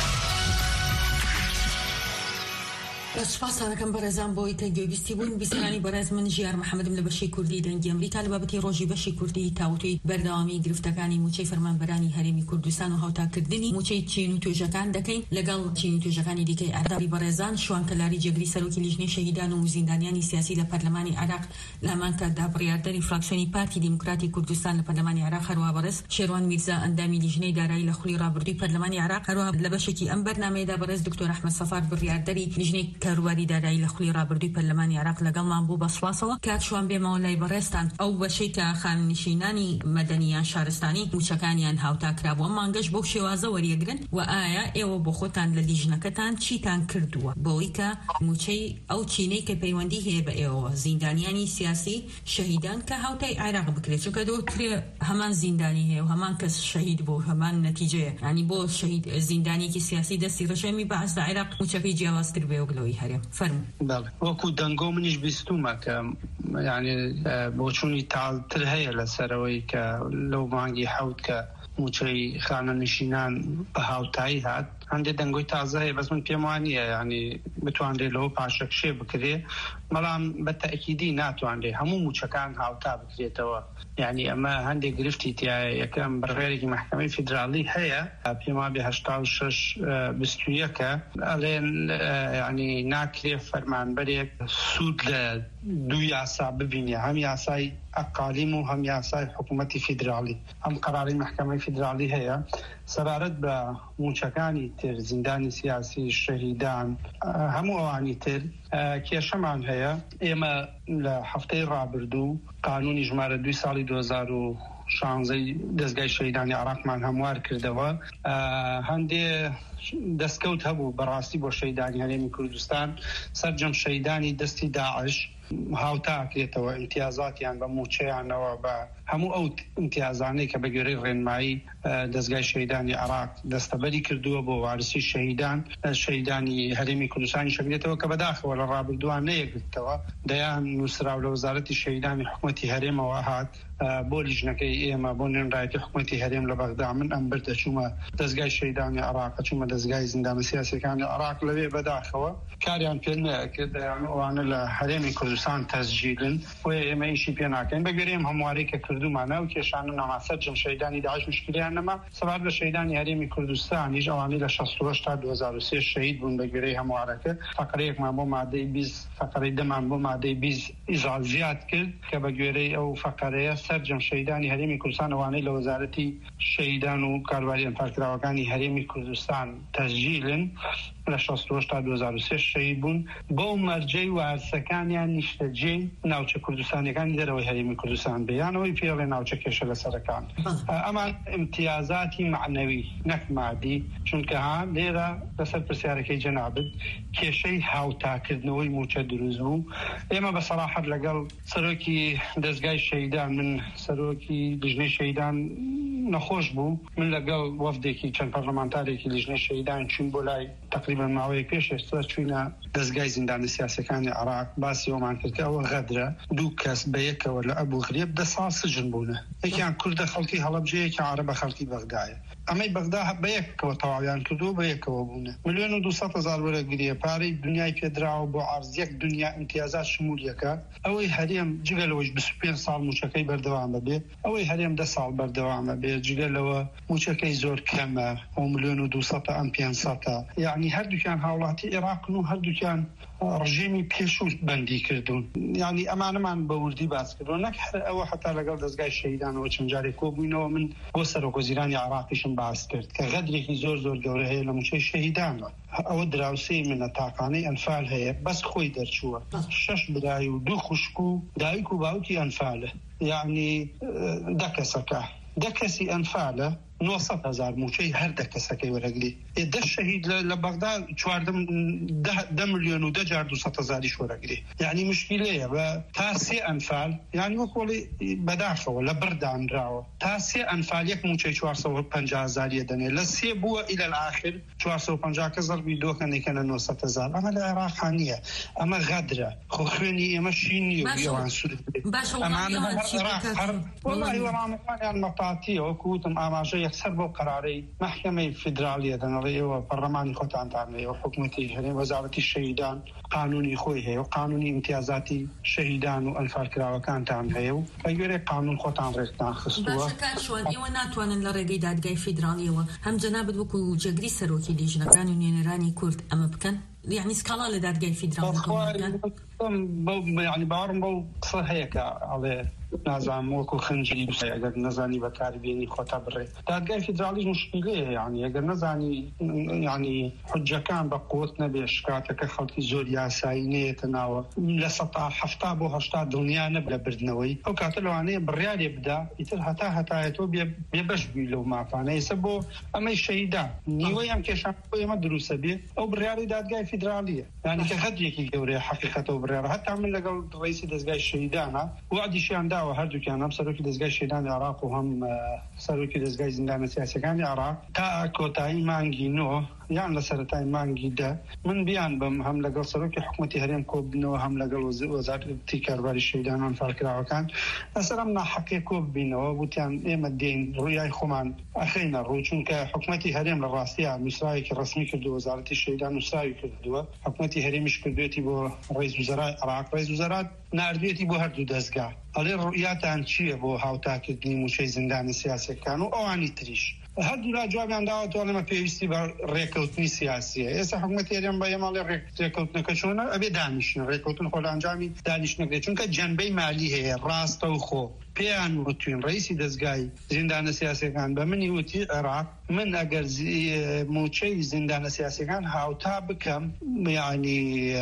سپاس ئەەکەم بەڕێزان بۆی تەگوێبیستی بوون بیسەکانی بەڕێز من ژیار محەممەدم لە بەشی کوردی دەنگی ئەمریکا لە بابەتی ڕۆژی بەشی کوردی تاوتوی بەردەوامی گرفتەکانی موچەی فەرمانبەرانی هەرێمی کوردستان و هاوتاکردنی موچەی چین و توێژەکان دەکەین لەگەڵ چین و توێژەکانی دیکەی ئەردابی بەڕێزان شوانکەلاری جێگری سەرۆکی لیژنەی شەهیدان و زیندانیانی سیاسی لە پەرلەمانی عێراق لە هەمان کاتدا بڕیاردەری فراکسیۆنی پارتی دیموکراتی کوردستان لە پەرلەمانی عێراق هەروەها بەڕێز شێروان میرزا ئەندامی لیژنەی دارایی لە خولی ڕابردووی پەرلەمانی عێراق هەروەها لە بەشێکی ئەم بەرنامەیەدا بەڕێز دکتۆر ئەحمەد سەفار بڕیاردەری لیژنەی کاروباری دارایی لە خولی ڕابردووی پەرلەمانی عێراق لەگەڵمان بوو بە سوپاسەوە کاتشوان بێمەوە لای بەڕێستان ئەو بەشەی کە خاننشینانی مەدەنیان شارستانی موچەکانیان هاوتاکرابووە مانگەش بۆ شێوازە وەریەگرن و ئایا ئێوە بۆ خۆتان لە لیژنەکەتان چیتان کردووە بۆی کە موچەی ئەو چینەی کە پەیوەندی هەیە بە ئێوە زیندانیانی سیاسی شەهیدان کە هاوتای عێراق بکرێت چونکە دۆترێ هەمان زیندانی هەیە و هەمان کەس شەهید بۆ هەمان نەتیجەیە ینی بۆ شەهید زیندانێکی سیاسی دەستی ڕەشەمی بەعەز لە عێراق موچەکەی جیاوازتر بێ و گلەوەی هەرێم فەرموو. وەکو دەنگۆ منیش بیستومە کە یعنی بۆچوونی تاڵتر هەیە لەسەرەوەی کە لەو مانگی حەوت کە موچەی خانەنشینان بە هاوتایی هات هەندێک دەنگۆی تازە هەیە بەس من پێم وانییە ینی بتوانرێت لەوە پاشەکشێ بکرێ بەڵام بە تەئکیدی ناتوانرێت هەموو موچەکان هاوتا بکرێتەوە یعنی ئەمە هەندێک گرفتی تایە یەکەم بڕێرێکی محکەمەی فیدرالی هەیە پێم وابێ 86-21 ئەڵێن ینی ناکرێت فەرمانبەرێک سوود لە دوو یاسا ببینێ هەم یاسای ئەقالیم و هەم یاسای حکوومەتی فیدرالی ئەم قەراری محکەمەی فیدرالی هەیە سەبارەت بە موچەکانی تر زیندانی سیاسی شەهیدان هەموو ئەوانی تر کێشەمان هەیە ئێمە لە هەفتەی ڕابردوو قانونی ژمارە 2 ساڵی 2016 دەستگای شەهیدانی عێراقمان هەموار کردەوە هەندێ دەستکەوت هەبوو بەڕاستی بۆ شەهیدانی هەرێمی کوردستان سەرجەم شەهیدانی دەستی داعش هاوتاکرێتەوە ئیمتیازاتیان بە موچەیانەوە بە هەموو ئەو ئیمتیازانەی کە بە گوێرەی ڕێنمایی دەستگای شەهیدانی عێراق دەستەبەری کردووە بۆ وارسی شەهیدانی هەرێمی کوردستانی شەکرێتەوە کە بەداخەوە لە ڕابردووان نەیەگرتەوە دەیان نووسراو لە وەزارەتی شەهیدانی حکوومەتی هەرێمەوە هات بۆ لیژنەکەی ئێمە بۆ نوێنڕایەتی حکوومەتی هەرێم لە بەغدا من ئەم بردە چوومە دەستگای شەهیدانی عێراق چوومە دەستگای زیندانە سیاسیەکانی عێراق لەوێ بەداخەوە کاریان پێ نەکرد ئەوانە لە هەرێمی کوردستان تەسجیلن و ئێمە ئیشی پێ ناکەین بە گوێرەی هەموارەی کە کردومانە و کێشانە ناماسەرجەم شەهیدانی داعش مشکلیان نەما سەبارەت بە شەهیدانی هەرێمی کوردستانیش ئەوانەی لە 68 تا 2023 شەهید بوون بە گوێرەی هەموارەکە فەقرەیەکمان بۆ مادەی 20 فەقرەی دەمان بۆ مادەی 20 ئیزازیات کرد کە بە گوێرەی ئەو فەقرەیە سەرجەم شەهیدانی هەرێمی کوردستان ئەوانەی لە وەزارەتی شەهیدان و کاروباری ئەنفارکراوەکانی هەرێمی کوردستان تەسجیلن لە 68 تا 2023 شەهید بوون بۆ مەرجەی وارسەکانیان نیشتەجێی ناوچە کوردستانیەکانی دەرەوەی هەرێمی کوردستان بەیانەوەی پێڵێ ناوچە کێشە لەسەرەکان ئەمان امتیازاتی معنەوی نەک مادی چونکە لێرە لەسەر پرسیارەکەی جەنابەت کێشەی هاوتاکردنەوەی موچە دروست بوو ئێمە بە سەراحەت لەگەڵ سەرۆکی دەستگای شەهیدان من سەرۆکی لیژنەی شەهیدان نەخۆش بوو من لەگەڵ وەفدێکی چەند پەرلەمانتارێکی لیژنەی شەهیدان چوون بۆ لای تقریبا ماوەیە پێش ئێستا چوینە دەستگای زیندانی سیاسەکانی عێراق باسی ئەومان کرد کە ئەوە غەدرە دوو کەس بە یەکەوە لە ئەبوو غریب 10 ساڵ سجن بوونە یەکیان کوردە خەڵکی هەڵەبجە یەکیان عەرەبە خەڵکی بەغدایە ئەمەی بەغدا بەیەکەوە تەواویان کردو بەیەکەوە بوون 1,200,000 وەرەگریە پارەی دنیای پێدراوە بۆ عەرزیەک دنیا امتیازات شمولیەکە ئەوەی هەرێم جگەلەوەش 25 ساڵ موچەکەی بەردەوامە بێ ئەوەی هەرێم 10 ساڵ بەردەوامە بێ جگەلەوە موچەکەی زۆر کەمە 1,200,000 ئەم 500 یعنی هەردووکیان هاوڵاتی عێراقن و هەردووکیان ڕژیمی پێشوو بەندی کردوون یعنی ئەمانەمان بە وردی باس کردو نەک ئەوە حتا لەگەڵ دەستگای شەهیدانەوە چەند جارێک کۆبووینەوە من بۆ سەرۆکوەزیرانی عێراقیشم باس کرد کە غەدرێکی زۆر زۆر گەورە هەیە لە موچەی شەهیدانە ئەوە دراوسەی منە تاقانەی ئەنفال هەیە بەس خۆی دەرچووە 6 برای و 2 خوشک و دایک و باوکی ئەنفالە یعنی 10 کەسەکە 10 کەسی ئەنفالە 900,000 موچەی هەر 10 کەسەکەی وەرەگری 10 شەهید لە بەغدا 10 ملیۆن و 200,000 وەرەگری یعنی مشکلەیە بە تا 3 ئەنفال یعنی وەکۆڵی بەداخەوە لە بەردانراوە تا 3 ئەنفال یەک موچەی 450,000 دەنێ لە 3 بووە إلى الآخر 450 کە زەربی دۆکەنێکەنە 900,000 ئەمە لە عێراق نییە ئەمە غەدرە خۆ خوێنی ئێمە شینی و ئێوان سوود وەڵی وەڵامەکانیان مەتاتیە وەکوتم ئاماژە یەکسەر بۆ قەرارەی محکەمەی فیدرالیە دەنەڵێ ئێوە پەرلەمانی خۆتانتان هەیە و حکوومەتی هەرێم وەزارەتی شەهیدان قانونی خۆی هەیە و قانونی امتیازاتی شەهیدان و ئەنفالکراوەکانتان هەیە و بەگوێرەی قانون خۆتان ڕێکتان خستووە ئێوە ناتوانن لە ڕێگەی دادگای فیدرالیەوە هەم جەنابەت وەکو جێگری سەرۆکی لیژنەکان و نوێنەرانی کورد ئەمە بکەن يعني سكالا لدادگای فیدرالی يعني باورم بو قصة هيك على نازم وكو خنجري اگر نزاني بكاري بيني خطا بري دادگای فيدرالي مشكله يعني اگر نزاني يعني حجه كان بقوتنا باشكاتك خلقي زور ياساينه تناو لسطا حفتا بو هشتا دنيا نبلا بردنوي او كاتلو اني بالريال يبدا يتل حتى يتو بيبش بيلو ما فانا يسبو اما الشهيدان نيوي ام كيشان ما دروسه بي او بالريال دادگای فيدراليه يعني كخديكي جوري حقيقته بالريال حتى عمل لقى رئيس دادگای الشهيدان وعدي شان داو هردو كان هم سروكي دادگای الشهيدان العراق وهم سروكي دادگای زندان سياسي كان العراق تا كوتاي مانجينو يعني لسرتاي مانجي ده من بيان بم هم لقى سروكي حكومتي هريم كوبنو هم لقى وزارة كارباري الشهيدان انفالكراو كان اسلمنا حقي كوبينو وتيان ايما الدين رؤياي خمان اخينا روچون كحكومتي هريم للراسيه مسرايك الرسمي كردو وزارة الشهيدان مسراي كردو حكومتي هريمش كردوتي بو رئيس وزراء العراق رئيس وزراء ناردويتي بو هردو دزگاه على رؤياتان چیه بو هاوتاکردنی موچەی زندانی سیاسی كان و اوانی تریش هەردوو لا جوابیان داوە تۆڵەمە پێویستی بە ڕێکەوتنی سیاسیە ئێستا حکومەتی هەرێم بە ئێمەڵێ ڕێکەوتنەکە چۆنە ئەبێ دانیشن ڕێکەوتن خۆ لە ئەنجامی دانیشتنەکرێت چونکە جەنبەی مالی هەیە ڕاستە و خۆ پێیان وتوین ڕئیسی دەستگای زیندانە سیاسیەکان بە منی وتی عێراق من ئەگەر موچەی زیندانە سیاسیەکان هاوتا بکەم یعنی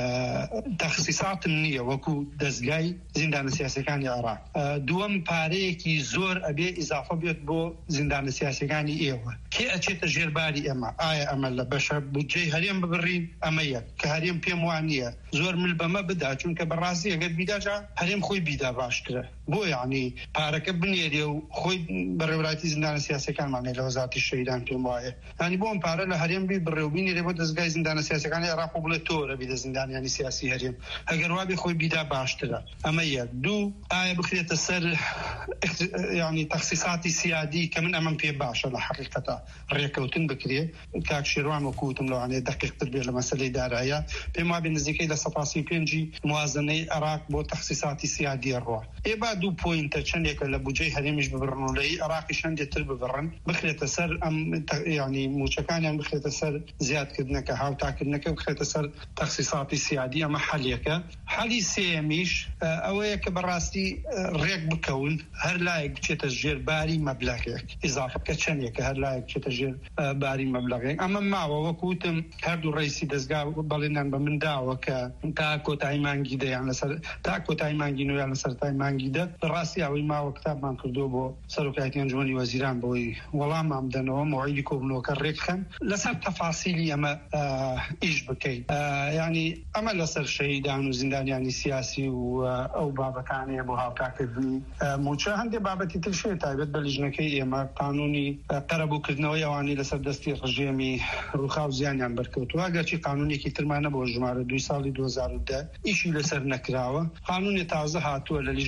تەخسیساتم نییە وەکو دەستگای زیندانە سیاسیەکانی عێراق دووەم پارەیەکی زۆر ئەبێ ئیزافە بێت بۆ زیندانە سیاسیەکانی ئێوە کێ ئەچێتە ژێرباری ئێمە ئایا ئەمە لە بەشە بودجەی هەرێم ببڕین ئەمە یەک کە هەرێم پێم وان نییە زۆر مل بەمە بدا چونکە بەڕاستی ئەگەر بیداجا هەرێم خۆی بیدا باشترە بۆ یعنی پارەکە بنێرێ و خۆی بەڕێوەبەتی زیندانە سیاسیەکانمان لە وەزارەتی شەهیدان پێم وایە ینی بۆم پارە لە هەرێم بی بڕێ و بینێرێ بۆ دەستگای زیندانە سیاسیەکانی عێراق و بڵێ تۆرە بیدە زیندانیانی سیاسی هەرێم ئەگەر وابێ خۆی بیدا باشترە ئەمە یەک دوو ئایا بخرێتە سەر ینی تەخسیساتی سیادی کە من ئەمەم پێ باشە لە حقیقەتە ڕێکەوتن بکرێ کاک شێروان وەکوتم لەوانەیە دەقیقتر بێ لە مەسەلەی دارایە پێم وابێ نزیکەی لە 135 موازنەی عێراق بۆ تەخسیساتی سیادی ڕوا ئێبا دوو پۆینتە چەندێکە لە بودجەی هەرێمیش ببڕن و لەی عێراقی شەندێتر ببڕن بخرێتە سەر ئەم ینی موچەکانیان بخرێتە سەر زیادکردنەکە هاوتاکردنەکە بخرێتە سەر تەخسیساتی سیادی ئەمە حەلیەکە حەلی سێمیش ئەوەیە کە بەڕاستی ڕێک بکەون هەر لایەک بچێتە ژێر باری مەبلەغێک ئیزافەکە چەندێکە هەر لایەک بچێتە ژێر باری مەبلەغێک ئەمە ماوە وەکوتم هەردوو ڕئیسی دەستگا بەڵێنیان بە من داوە کە تا کۆتایی مانگی دەیان لەسەر تا کۆتایی مانگی نوێیان لە سەرەتای مانگی دە ڕاستی ئەوەی ماوە کتابمان کردو بۆ سەرۆکایەتی ئەنجومەنی وەزیران بۆی وەڵامام بدەنەوە موعیدی کۆبنەوەکە ڕێکخەن لەسەر تەفاسیلی ئەمە ئیش بکەین یعنی ئەمە لەسەر شەهیدان و زیندانیانی سیاسی و ئەو بابەتانەیە بۆ هاوتاکردنی موچە هەندێک بابەتی تر شێ تایبەت بە لیژنەکەی ئێمە قانونی قەرەبووکردنەوەی ئەوانی لەسەر دەستی ڕژێمی ڕووخاو زیانیان بەرکەوتووە گەرچی قانونێکی ترمانە بۆ ژمارە 2 ساڵی 2010 ئیشی لەسەر نەکراوە قانونی تازە هاتووە لە لیژنەکەی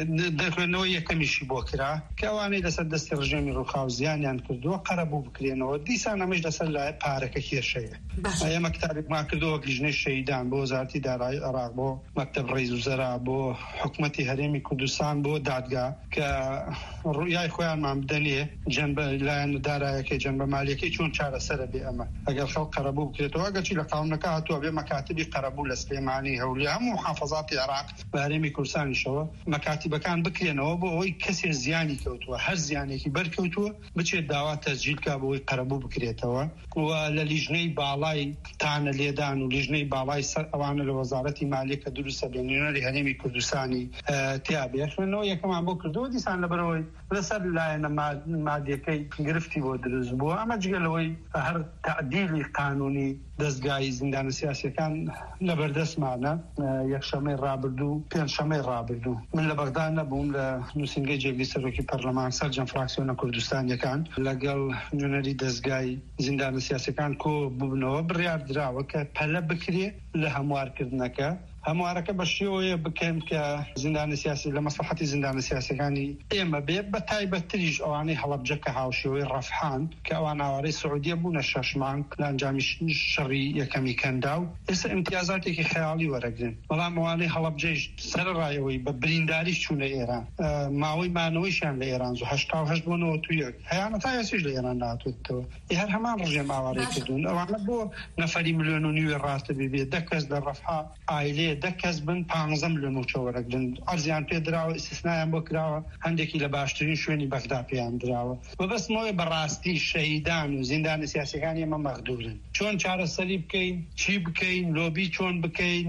دەکەنەوە یەکەمیشی بۆ کرا کە ئەوانەی لەسەر دەستی ڕژێمی ڕووخاو زیانیان کردووە قەرەبوو بکرێنەوە دیسان ئەمەش لەسەر لای پارەکە کێشەیە ئەمە کتابێکمان کردەوە لیژنەی شەهیدان بۆ وەزارەتی دارایی عێراق بۆ مەکتەب ڕئیس وزەرا بۆ حکوومەتی هەرێمی کوردستان بۆ دادگا کە ڕوویای خۆیانمان بدەنێ جەنبە لایەن دارایەکەی جەنبە مالیەکەی چۆن چارەسەرە بێ ئەمە ئەگەر خەڵک قەرەبوو بکرێتەوە ئەگەرچی لە قانونەکە هاتووە بێ مەکاتبی قەرەبوو لە سلێمانی هەولێر هەموو محافەزاتی عێراق بە هەرێمی کوردستانیشەوە مەکاتبەکان بکرێنەوە بۆ ئەوەی کەسێ زیانی کەوتووە هەر زیانێکی بەرکەوتووە بچێت داوا تەسجیل کا بۆ ئەوەی قەرەبوو بکرێتەوە و لە لیژنەی باڵای تانە لێدان و لیژنەی باڵای سەر ئەوانە لە وەزارەتی مالیە کە دروستە بێ نوێنەری هەرێمی کوردستانی تیا بێ خوێندنەوە یەکەمان بۆ کردەوە دیسان لەبەرەوەی لەسەر لایەنە مادیەکەی گرفتی بۆ دروست بووە ئەمە جگەلەوەی هەر تعدیلی قانونی دەستگای زیندانە سیاسیەکان لەبەردەستمانە یەکشەمەی ڕابردوو پێنجشەمەی ڕابردوو من لە بەغدا نەبووم لە نووسینگەی جێگەی سەرۆکی پەرلەمان سەرجەم فراکسیۆنە کوردستانیەکان لەگەڵ نوێنەری دەستگای زیندانە سیاسیەکان کۆ بوونەوە بڕیار دراوە کە پەلە بکرێ لە هەموارکردنەکە هەموارەکە بە شێوەیە بکەن کە زیندانە سیاسی لە مەسلحەتی زیندانە سیاسیەکانی ئێمە بێ بە تایبەتریش ئەوانەی هەڵەبجە کە هاوشێوەی ڕەفحان کە ئەوان ئاوارەی سعودیە بوونە 6 مانگ لە ئەنجامی شەڕی یەکەمی کەندا و ئێستا ئیمتیازاتێکی خەیاڵی وەرەگرن بەڵام ئەوانەی هەڵەبجەیش سەرڕایەوەی بە برینداریش چوونە ئێران ماوەی مانەوەیشیان لە ئێران زوو 88 بوونەوە تویەک هەیانە تا یاسیش لە ئێران نهاتوێتەوە هەر هەمان ڕژێم ئاوارەی کردوون ئەوانە بۆ نەفەری 1.5 ملیۆن ڕاستە بێ 10 کەس لە ڕەفحا ئایلێ 10 کەس بن 15 ملیۆن و چەوەرەگرن ئەرزیان پێ دراوە ئیسtisنایان بۆ کراوە هەندێکی لە باشترین شوێنی بەغدا پێیان دراوە بەبەستمەوەی بەڕاستی شەهیدان و زیندانە سیاسیەکانی ئێمە مەغدورن چۆن چارەسەری بکەین چی بکەین لۆبی چۆن بکەین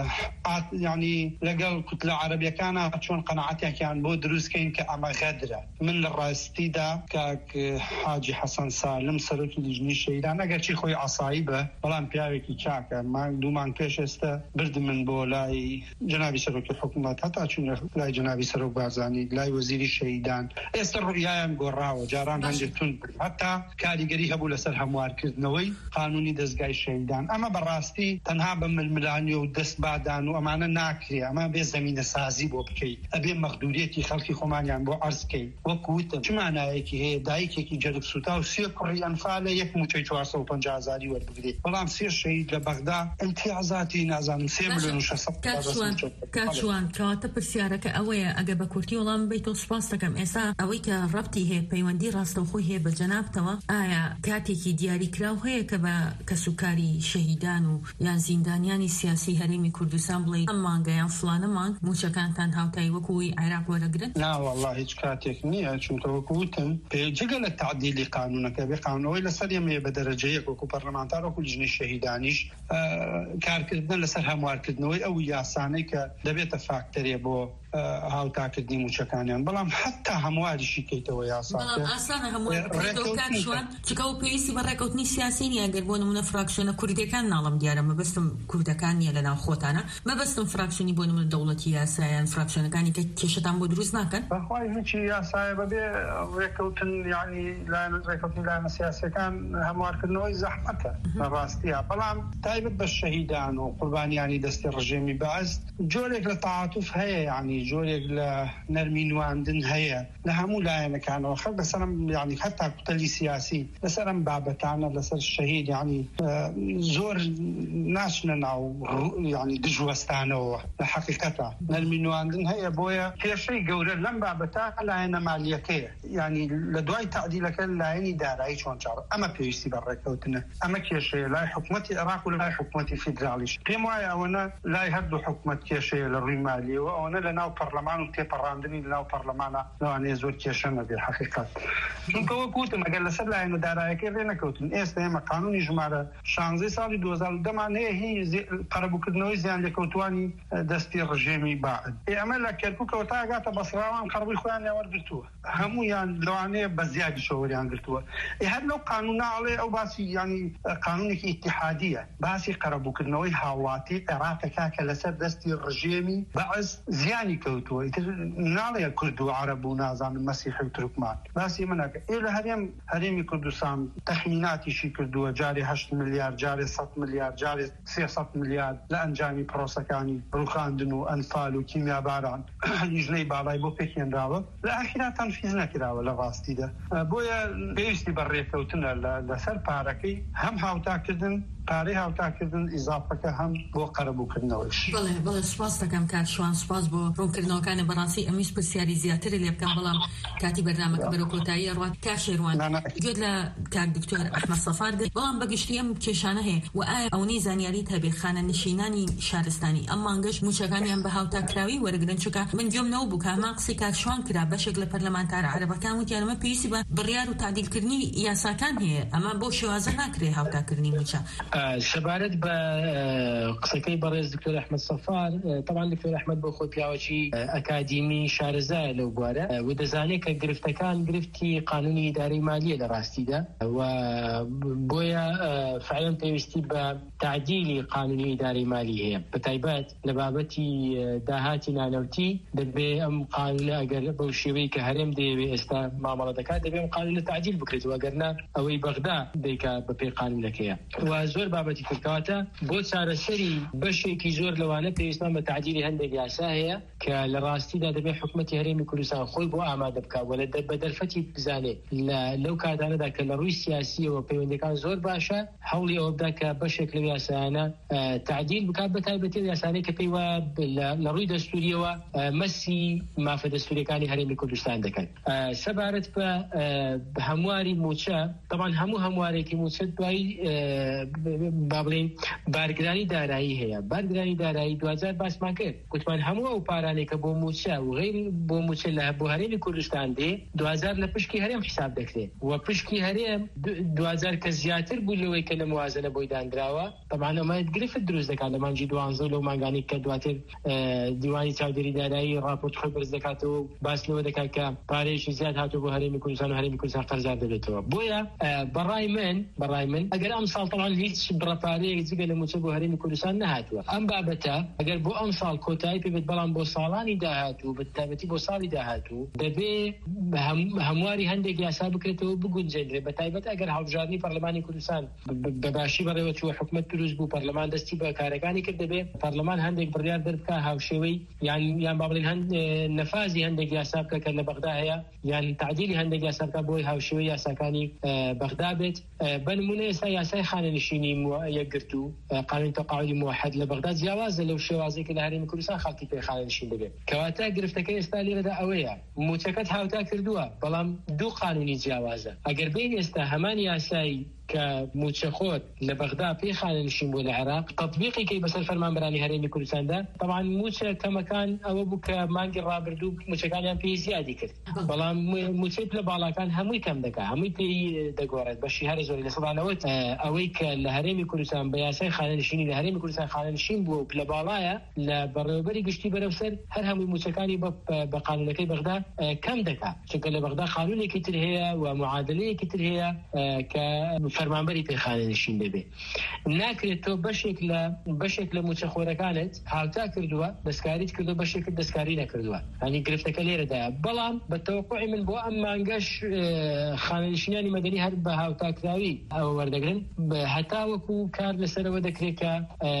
یعنی لەگەڵ کوتلە عەرەبیەکانە چۆن قەناعەتێکیان بۆ دروستکەین کە ئەمە غەدرە من لە ڕاستیدا کاک حاجی حەسەن سالم سەرۆکی لیژنەی شەهیدان ئەگەرچی خۆی ئاسایی بە بەڵام پیاوێکی چاکە دوومان پێش ئێستا برد من بۆ لای جنابی سەرۆکی حکوومەت هەتا چوونە لای جنابی سەرۆک بارزانی لای وەزیری شەهیدان ئێستا ڕوئیایان گۆڕاوە جاران هەندێک تون هەتا کاریگەری هەبوو لەسەر هەموارکردنەوەی قانونی دەستگای شەهیدان ئەمە بەڕاستی تەنها بە ململانی و دەست بادان و ئەمانە ناکرێ ئەمە بێ زەمینە سازی بۆ بکەیت ئەبێ مەخدوریەتی خەڵکی خۆمانیان بۆ عەرزکەی وەکوتم چ مانایەکی هەیە دایکێکی جەرگ سوتا و 3 کوڕی ئەنفالە 1 موچەی 450,000 وەربگرێت بەڵام 3 شەهید لە بەغدا ئیمتیازاتی نازانم 3 ملیۆن و 600 کاچوان کەواتە پرسیارەکە ئەوەیە ئەگە بە کورتی وەڵام بیتەوە سوپاس دەکەم ئێستا ئەوەی کە ڕەبتی هەیە پەیوەندی ڕاستەوخۆی هەیە بە جەنابتەوە ئایا کاتێکی دیاریکراو هەیە کە بە کەسوکاری شەهیدان و یان زیندانیانی سیاسی هەرێمی کوردستان بڵێ ئەم مانگەیان فلانە مانگ موچەکانتان هاوتایی وەکوی عێراق وەرەگرن؟ نا والله هیچ کاتێک نییە چونکە وەکوتم جگە لە تعدیلی قانونەکە بێ قانونەوەی لەسەر ئێمە بە دەرەجەیەک وەکو پەرلەمانتار وەکو لیژنەی شەهیدانیش کارکردن لەسەر هەموارکردنەوەی ئەو یاسانەی کە دەبێتە فاکتەرێ بۆ هاوتاکردنی موچەکانیان بەڵام حتا هەمواریشی کەیتەوە یاساکە ئاسانە هەمووان چکە و پێویستی بە ڕێکەوتنی سیاسی نیە گەر بۆ نمونە فراکسیۆنە کوردەکان ناڵم دیارە مەبەستم کوردەکان نیە لەناو خۆتانە مەبەستم فراکسیۆنی بۆ نمونە دەوڵەتی یاسایان فراکسیۆنەکانی کە کێشەتان بۆ دروست ناکەن بەخوای هیچی یاسایە بەبێ ڕێکەوتن یعنی ڕێکەوتنی لایەنە سیاسیەکان هەموارکردنەوەی زەحمەتە بەڕاستیە بەڵام تایبەت بە شەهیدان و قوربانیانی دەستی ڕژێمی بەعز جۆرێک لە تەعاتوف هەیە یعنی جۆرێک لە نەرمی نواندن هەیە لە هەموو لایەنەکانەوە خەڵک لەسەرم یعنی حتا کوتەلی سیاسی لەسەرم بابەتانە لەسەر شەهید یعنی زۆر ناچنە ناو یعنی دژوەستانەوە لە حەقیقەتە نەرمی نواندن هەیە بۆیە کێشەی گەورە لەم بابەتە لایەنە مالیەکەیە یعنی لە دوای تعدیلەکە لایەنی دارایی چۆن چاڕ ئەمە پێویستی بە ڕێکەوتنە ئەمە کێشەیە لای حکوومەتی عێراق و لای حکوومەتی فیدرالیش پێم وایە ئەوەنە لای هەردوو حکوومەت کێشەیە لە ڕووی مالیەوە ئەوەنە لە ناو پەرلەمان و تێپەڕاندنی لە ناو پەرلەمانە لەوانەیە زۆر کێشە نەبێ حەقیقەت چونکە وەکوتم ئەگەر لەسەر لایەنە داراییەکەی ڕێ نەکەوتن ئێستا ئێمە قانونی ژمارە 16 ساڵی 2010 مان هەیە هی قەرەبووکردنەوەی زیان لێکەوتوانی دەستی ڕژێمی باعد ئەمە لە کەرکووکەوە تا ئەگاتە بەسڕاوان قەرەبووی خۆیان وەرگرتووە هەموویان لەوانەیە بە زیادی شەوەریان گرتووە هەر لەو قانونا ئەڵێ ئەو باسی ینی قانونێکی ئیتیحادیە باسی قەرەبووکردنەوەی هاوڵاتی عێراقەکە کە لەسەر دەستی ڕژێمی بەعز زیانی پیشانی کەوتووە ئیتر ناڵێ کورد و عەرەب و نازانم مەسیح و تورکمان باسی منەکە لە هەرێمی کوردستان تەخمیناتیشی کردووە جارێ 8 ملیار جارێ 100 ملیار جارێ 300 ملیار لە ئەنجامی پرۆسەکانی ڕوخاندن و ئەنفال و کیمیاباران لیژنەی باڵای بۆ پێکهێنراوە لە ئاخیرا تەنفیز نەکراوە لە ڕاستیدا بۆیە پێویستی بەڕێکەوتنە لەسەر پارەکەی هەم هاوتاکردن پارەی هاوتاکردن ئیزافەکە هەم بۆ قەرەبووکردنەوەش. بەڵێ سپاس دەکەم کاکشوان سپاس بۆ ڕوونکردنەوەکانە بەڕاستی ئەمیش پرسیاری زیاتر لێ بکەم بەڵام کاتی بەرنامەکە بەرەو کۆتایی ڕات کاشێروان گوێت لە کاک دکتۆر ئەحمەد سەفار بەڵام بەگشتی ئەم کێشانە هەیە و ئایا ئەوەی زانیاری هەبێ خانە نشینانی شارستانی ئەم مانگەش موچەکانیان بە هاوتاکراوی وەرەگرن چونکە من گوێم نەوە بوو کە هەمان قسەی کاکشوان کرا بەشێک لە پەرلەمانتارە عەرەبەکان وتیان ئەمە پێویستی بە بڕیار و تعدیلکردنی یاساکان هەیە ئەمە بۆ شێوازە ناکرێ هاوتاکردنی موچە. سەبارەت بە قسەکەی بەڕێز دکتۆر ئەحمەد سەفار طبعا دکتۆر ئەحمەد بۆ خۆی پیاوەکی ئەکادیمی شارەزایە لەو بوارە و دەزانێت کە گرفتەکان گرفتی قانونی ئیدارەی مالیە لە ڕاستیدا و بۆیە فعلا پێویستی بە تعدیلی قانونی ئیدارەی مالی هەیە بەتایبەت لە بابەتی داهاتی نانەوتی دەبێ ئەم قانونە ئەگەر بەو شێوەی کە هەرێم دەیەوێ ئێستا مامەڵە دەکات دەبێ ئەم قانونە تعدیل بکرێت و ئەگەرنا ئەوەی بەغدا دەیکا بەپێ قانونەکەیە و زۆر بابەتی کردکەواتە بۆ چارەسەری بەشێکی زۆر لەوانە پێویستمان بە تعدیلی هەندێک یاسا هەیە کە لە ڕاستیدا دەبێ حکومەتی هەرێمی کوردستان خۆی بۆ ئامادە بکات و بە دەرفەتی بزانێ لەو کاتانەدا کە لە ڕووی سیاسیەوە پەیوەندیەکان زۆر باشە هەوڵی ئەوە بدا کە بەشێک لەو یاسایانە تعدیل بکات بە تایبەتی یاسانەی کە پێی وایە لە ڕووی دەستوریەوە مەسی مافە دەستوریەکانی هەرێمی کوردستان دەکەن. سەبارەت بە هەمواری موچە طبعا هەموارێکی موچە دوایی بابلین بارگرانی دارایی هەیە بارگرانی دارایی 2000 باسمان کرد گوتمان هەموو ئەو پارانێک کە بۆ موچە و غیری بۆ موچە لە بۆ هەرێمی کوردستان دێ 2000 لە پشکی هەرێم حساب دەکرێت و پشکی هەرێم 2000 کە زیاتر بوو لەوەی کە لە موازنە بۆی دانراوە طبعا ئەمە گرفت دروست دەکات لە مانگی 12 لەو مانگانی کە دواتر دیوانی چاودێری دارایی راپۆرت خۆی بەرز دەکاتەوە باس لەوە دەکات کە پارەیەکی زیاد هاتووە بۆ هەرێمی کوردستان و هەرێمی کوردستان قەرزار دەبێتەوە بۆیە بەڕای من ئەگەر ئەم ساڵ طبعا هیچ بڕەپارەیەک جگە لە موچە بۆ هەرێمی کوردستان نەهاتووە ئەم بابەتە ئەگەر بۆ ئەم ساڵ کۆتایی پێبێت بەڵام بۆ ساڵانی داهاتوو بە تایبەتی بۆ ساڵی داهاتوو دەبێ هەمواری هەندێک یاسا بکرێتەوە بگونجێنرێ بە تایبەت ئەگەر هەڵبژاردننی پەرلەمانی کوردستان بەباشی بەڕێوە چووە حکومەت دروست بوو پەرلەمان دەستی بە کارەکانی کرد دەبێ پەرلەمان هەندێک بڕیار دەربکە هاوشێوەی یان با بڵێن نەفازی هەندێک یاسا بکە کە لە بەغدا هەیە یان تعدیلی هەندێک یاسا بکە بۆی هاوشێوەی یاساکانی بەغدا بێت بنمونە ئێستا یاسای خانەنشینی یەکگرتو قانون تقاعدی موحد لە بەغدا جیاوازە لەو شێوازەی کە لە هەرێمی کوردستان خەڵکی پێ خانەنشین دەبێت کەواتە گرفتەکەی ئێستا لێرەدا ئەوەیە موچەکەت هاوتا کردووە بەڵام دوو قانونی جیاوازە ئەگەر بین ئێستا هەمان یاسایی کە موچەخۆت لە بەغدا پێی خانەنشین بوو لە عێراق تطبیقی کەی بەسەر فەرمانبەرانی هەرێمی کوردستاندا طبعا موچە کەمەکان ئەوە بوو کە مانگی ڕابردوو موچەکانیان پێی زیادی کرد بەڵام موچەی لە باڵاکان هەمووی کەم دەکات هەمووی پێی دەگۆڕێت بەشی هەر زۆری لە سەدانەوەت ئەوەی کە لە هەرێمی کوردستان بە یاسای خانەنشینی لە هەرێمی کوردستان خانەنشین بووە و لە باڵایە لە بەڕێوەبەری گشتی بەرەوسەر هەر هەمووی موچەکانی بە قانونەکەی بەغدا کەم دەکات چونکە لە بەغدا قانونێکی تر هەیە و معادلەیەکی تر هەیە کە فەرمانبەری پێ خانەنشین دەبێ ناکرێت تۆ بەشێک لە موچەخۆرەکانت هاوتا کردووە دەستکاریت کردو بەشێک دەستکاری نەکردووە هەنی گرفتەکە لێرەدایە بەڵام بە تەوەقعی من بۆ ئەم مانگەش خانەنشینانی مەدەنی هەر بە هاوتاکراوی ئەوە وەردەگرن هەتا وەکو کار لەسەرەوە دەکرێت کە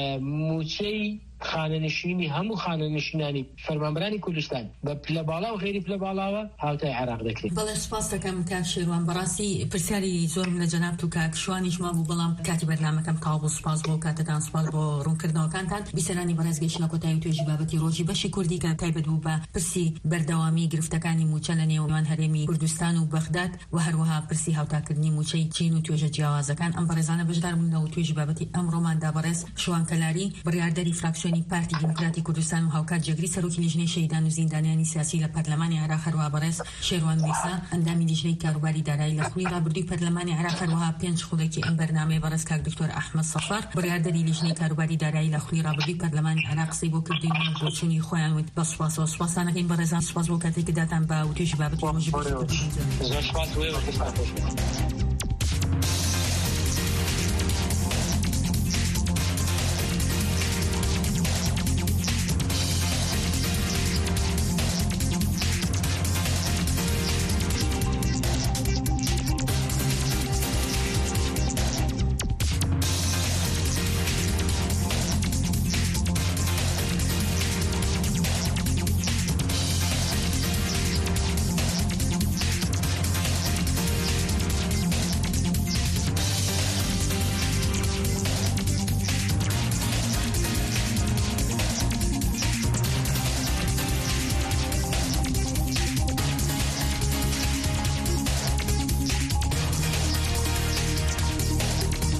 موچەی خانەنشینی هەموو خانەنشینانی فەرمانبەرانی کوردستان بە پلە باڵا و غێری پلە باڵاوە هاوتای عێراق دەکرێت. بەڵێ سپاس دەکەم کاک شێروان بەڕاستی پرسیاری زۆرم لە جەناب و کاکشوانیش ما بوو بەڵام کاتی بەرنامەکەم تاوا بوو سپاس بۆ کاتتان سپاس بۆ ڕوونکردنەوەکانتان بیسەرانی بەڕێز گەیشتنە کۆتایی و توێژی بابەتی ڕۆژی بەشی کوردی کە تایبەت بوو بە پرسی بەردەوامی گرفتەکانی موچە لە نێوان هەرێمی کوردستان و بەغداد و هەروەها پرسی هاوتاکردنی موچەی چین و توێژە جیاوازەکان ئەم بەڕێزانە بەشدار بوونەوە و توێژی بابەتی ئەمڕۆماندا بەڕێز شوان کەلاری بڕیاردەری فراکسیۆنی پارتی دموکراتی کوردستان و هاوکات جەگری سەرۆکی لیژنەی شەیدان و زیندانیانی سیاسی لە پەرلەمانی عێراق هەروەها بەڕێز شێروان میرزا ئەندامی لیژنەی کاروباری دارایی لە خوڵی ڕابردووی پەرلەمانی عێراق هەروەها پێنج خوڵێکی ئەم بەرنامەی بەڕێز کاک دکتۆر ئەحمەد سەفار بڕیاردەری لیژنەی کاروباری دارایی لە خوڵی ڕابردووی پەرلەمانی عێراق قسەی بۆ کردین و بۆچوونی خۆیان وت بە سوپاسەوە سوپاسانەکەین بەڕێزان سوپاس بۆ کاتێک داتان بە وتێژی بابەتی ڕۆژی بەشی کوردی.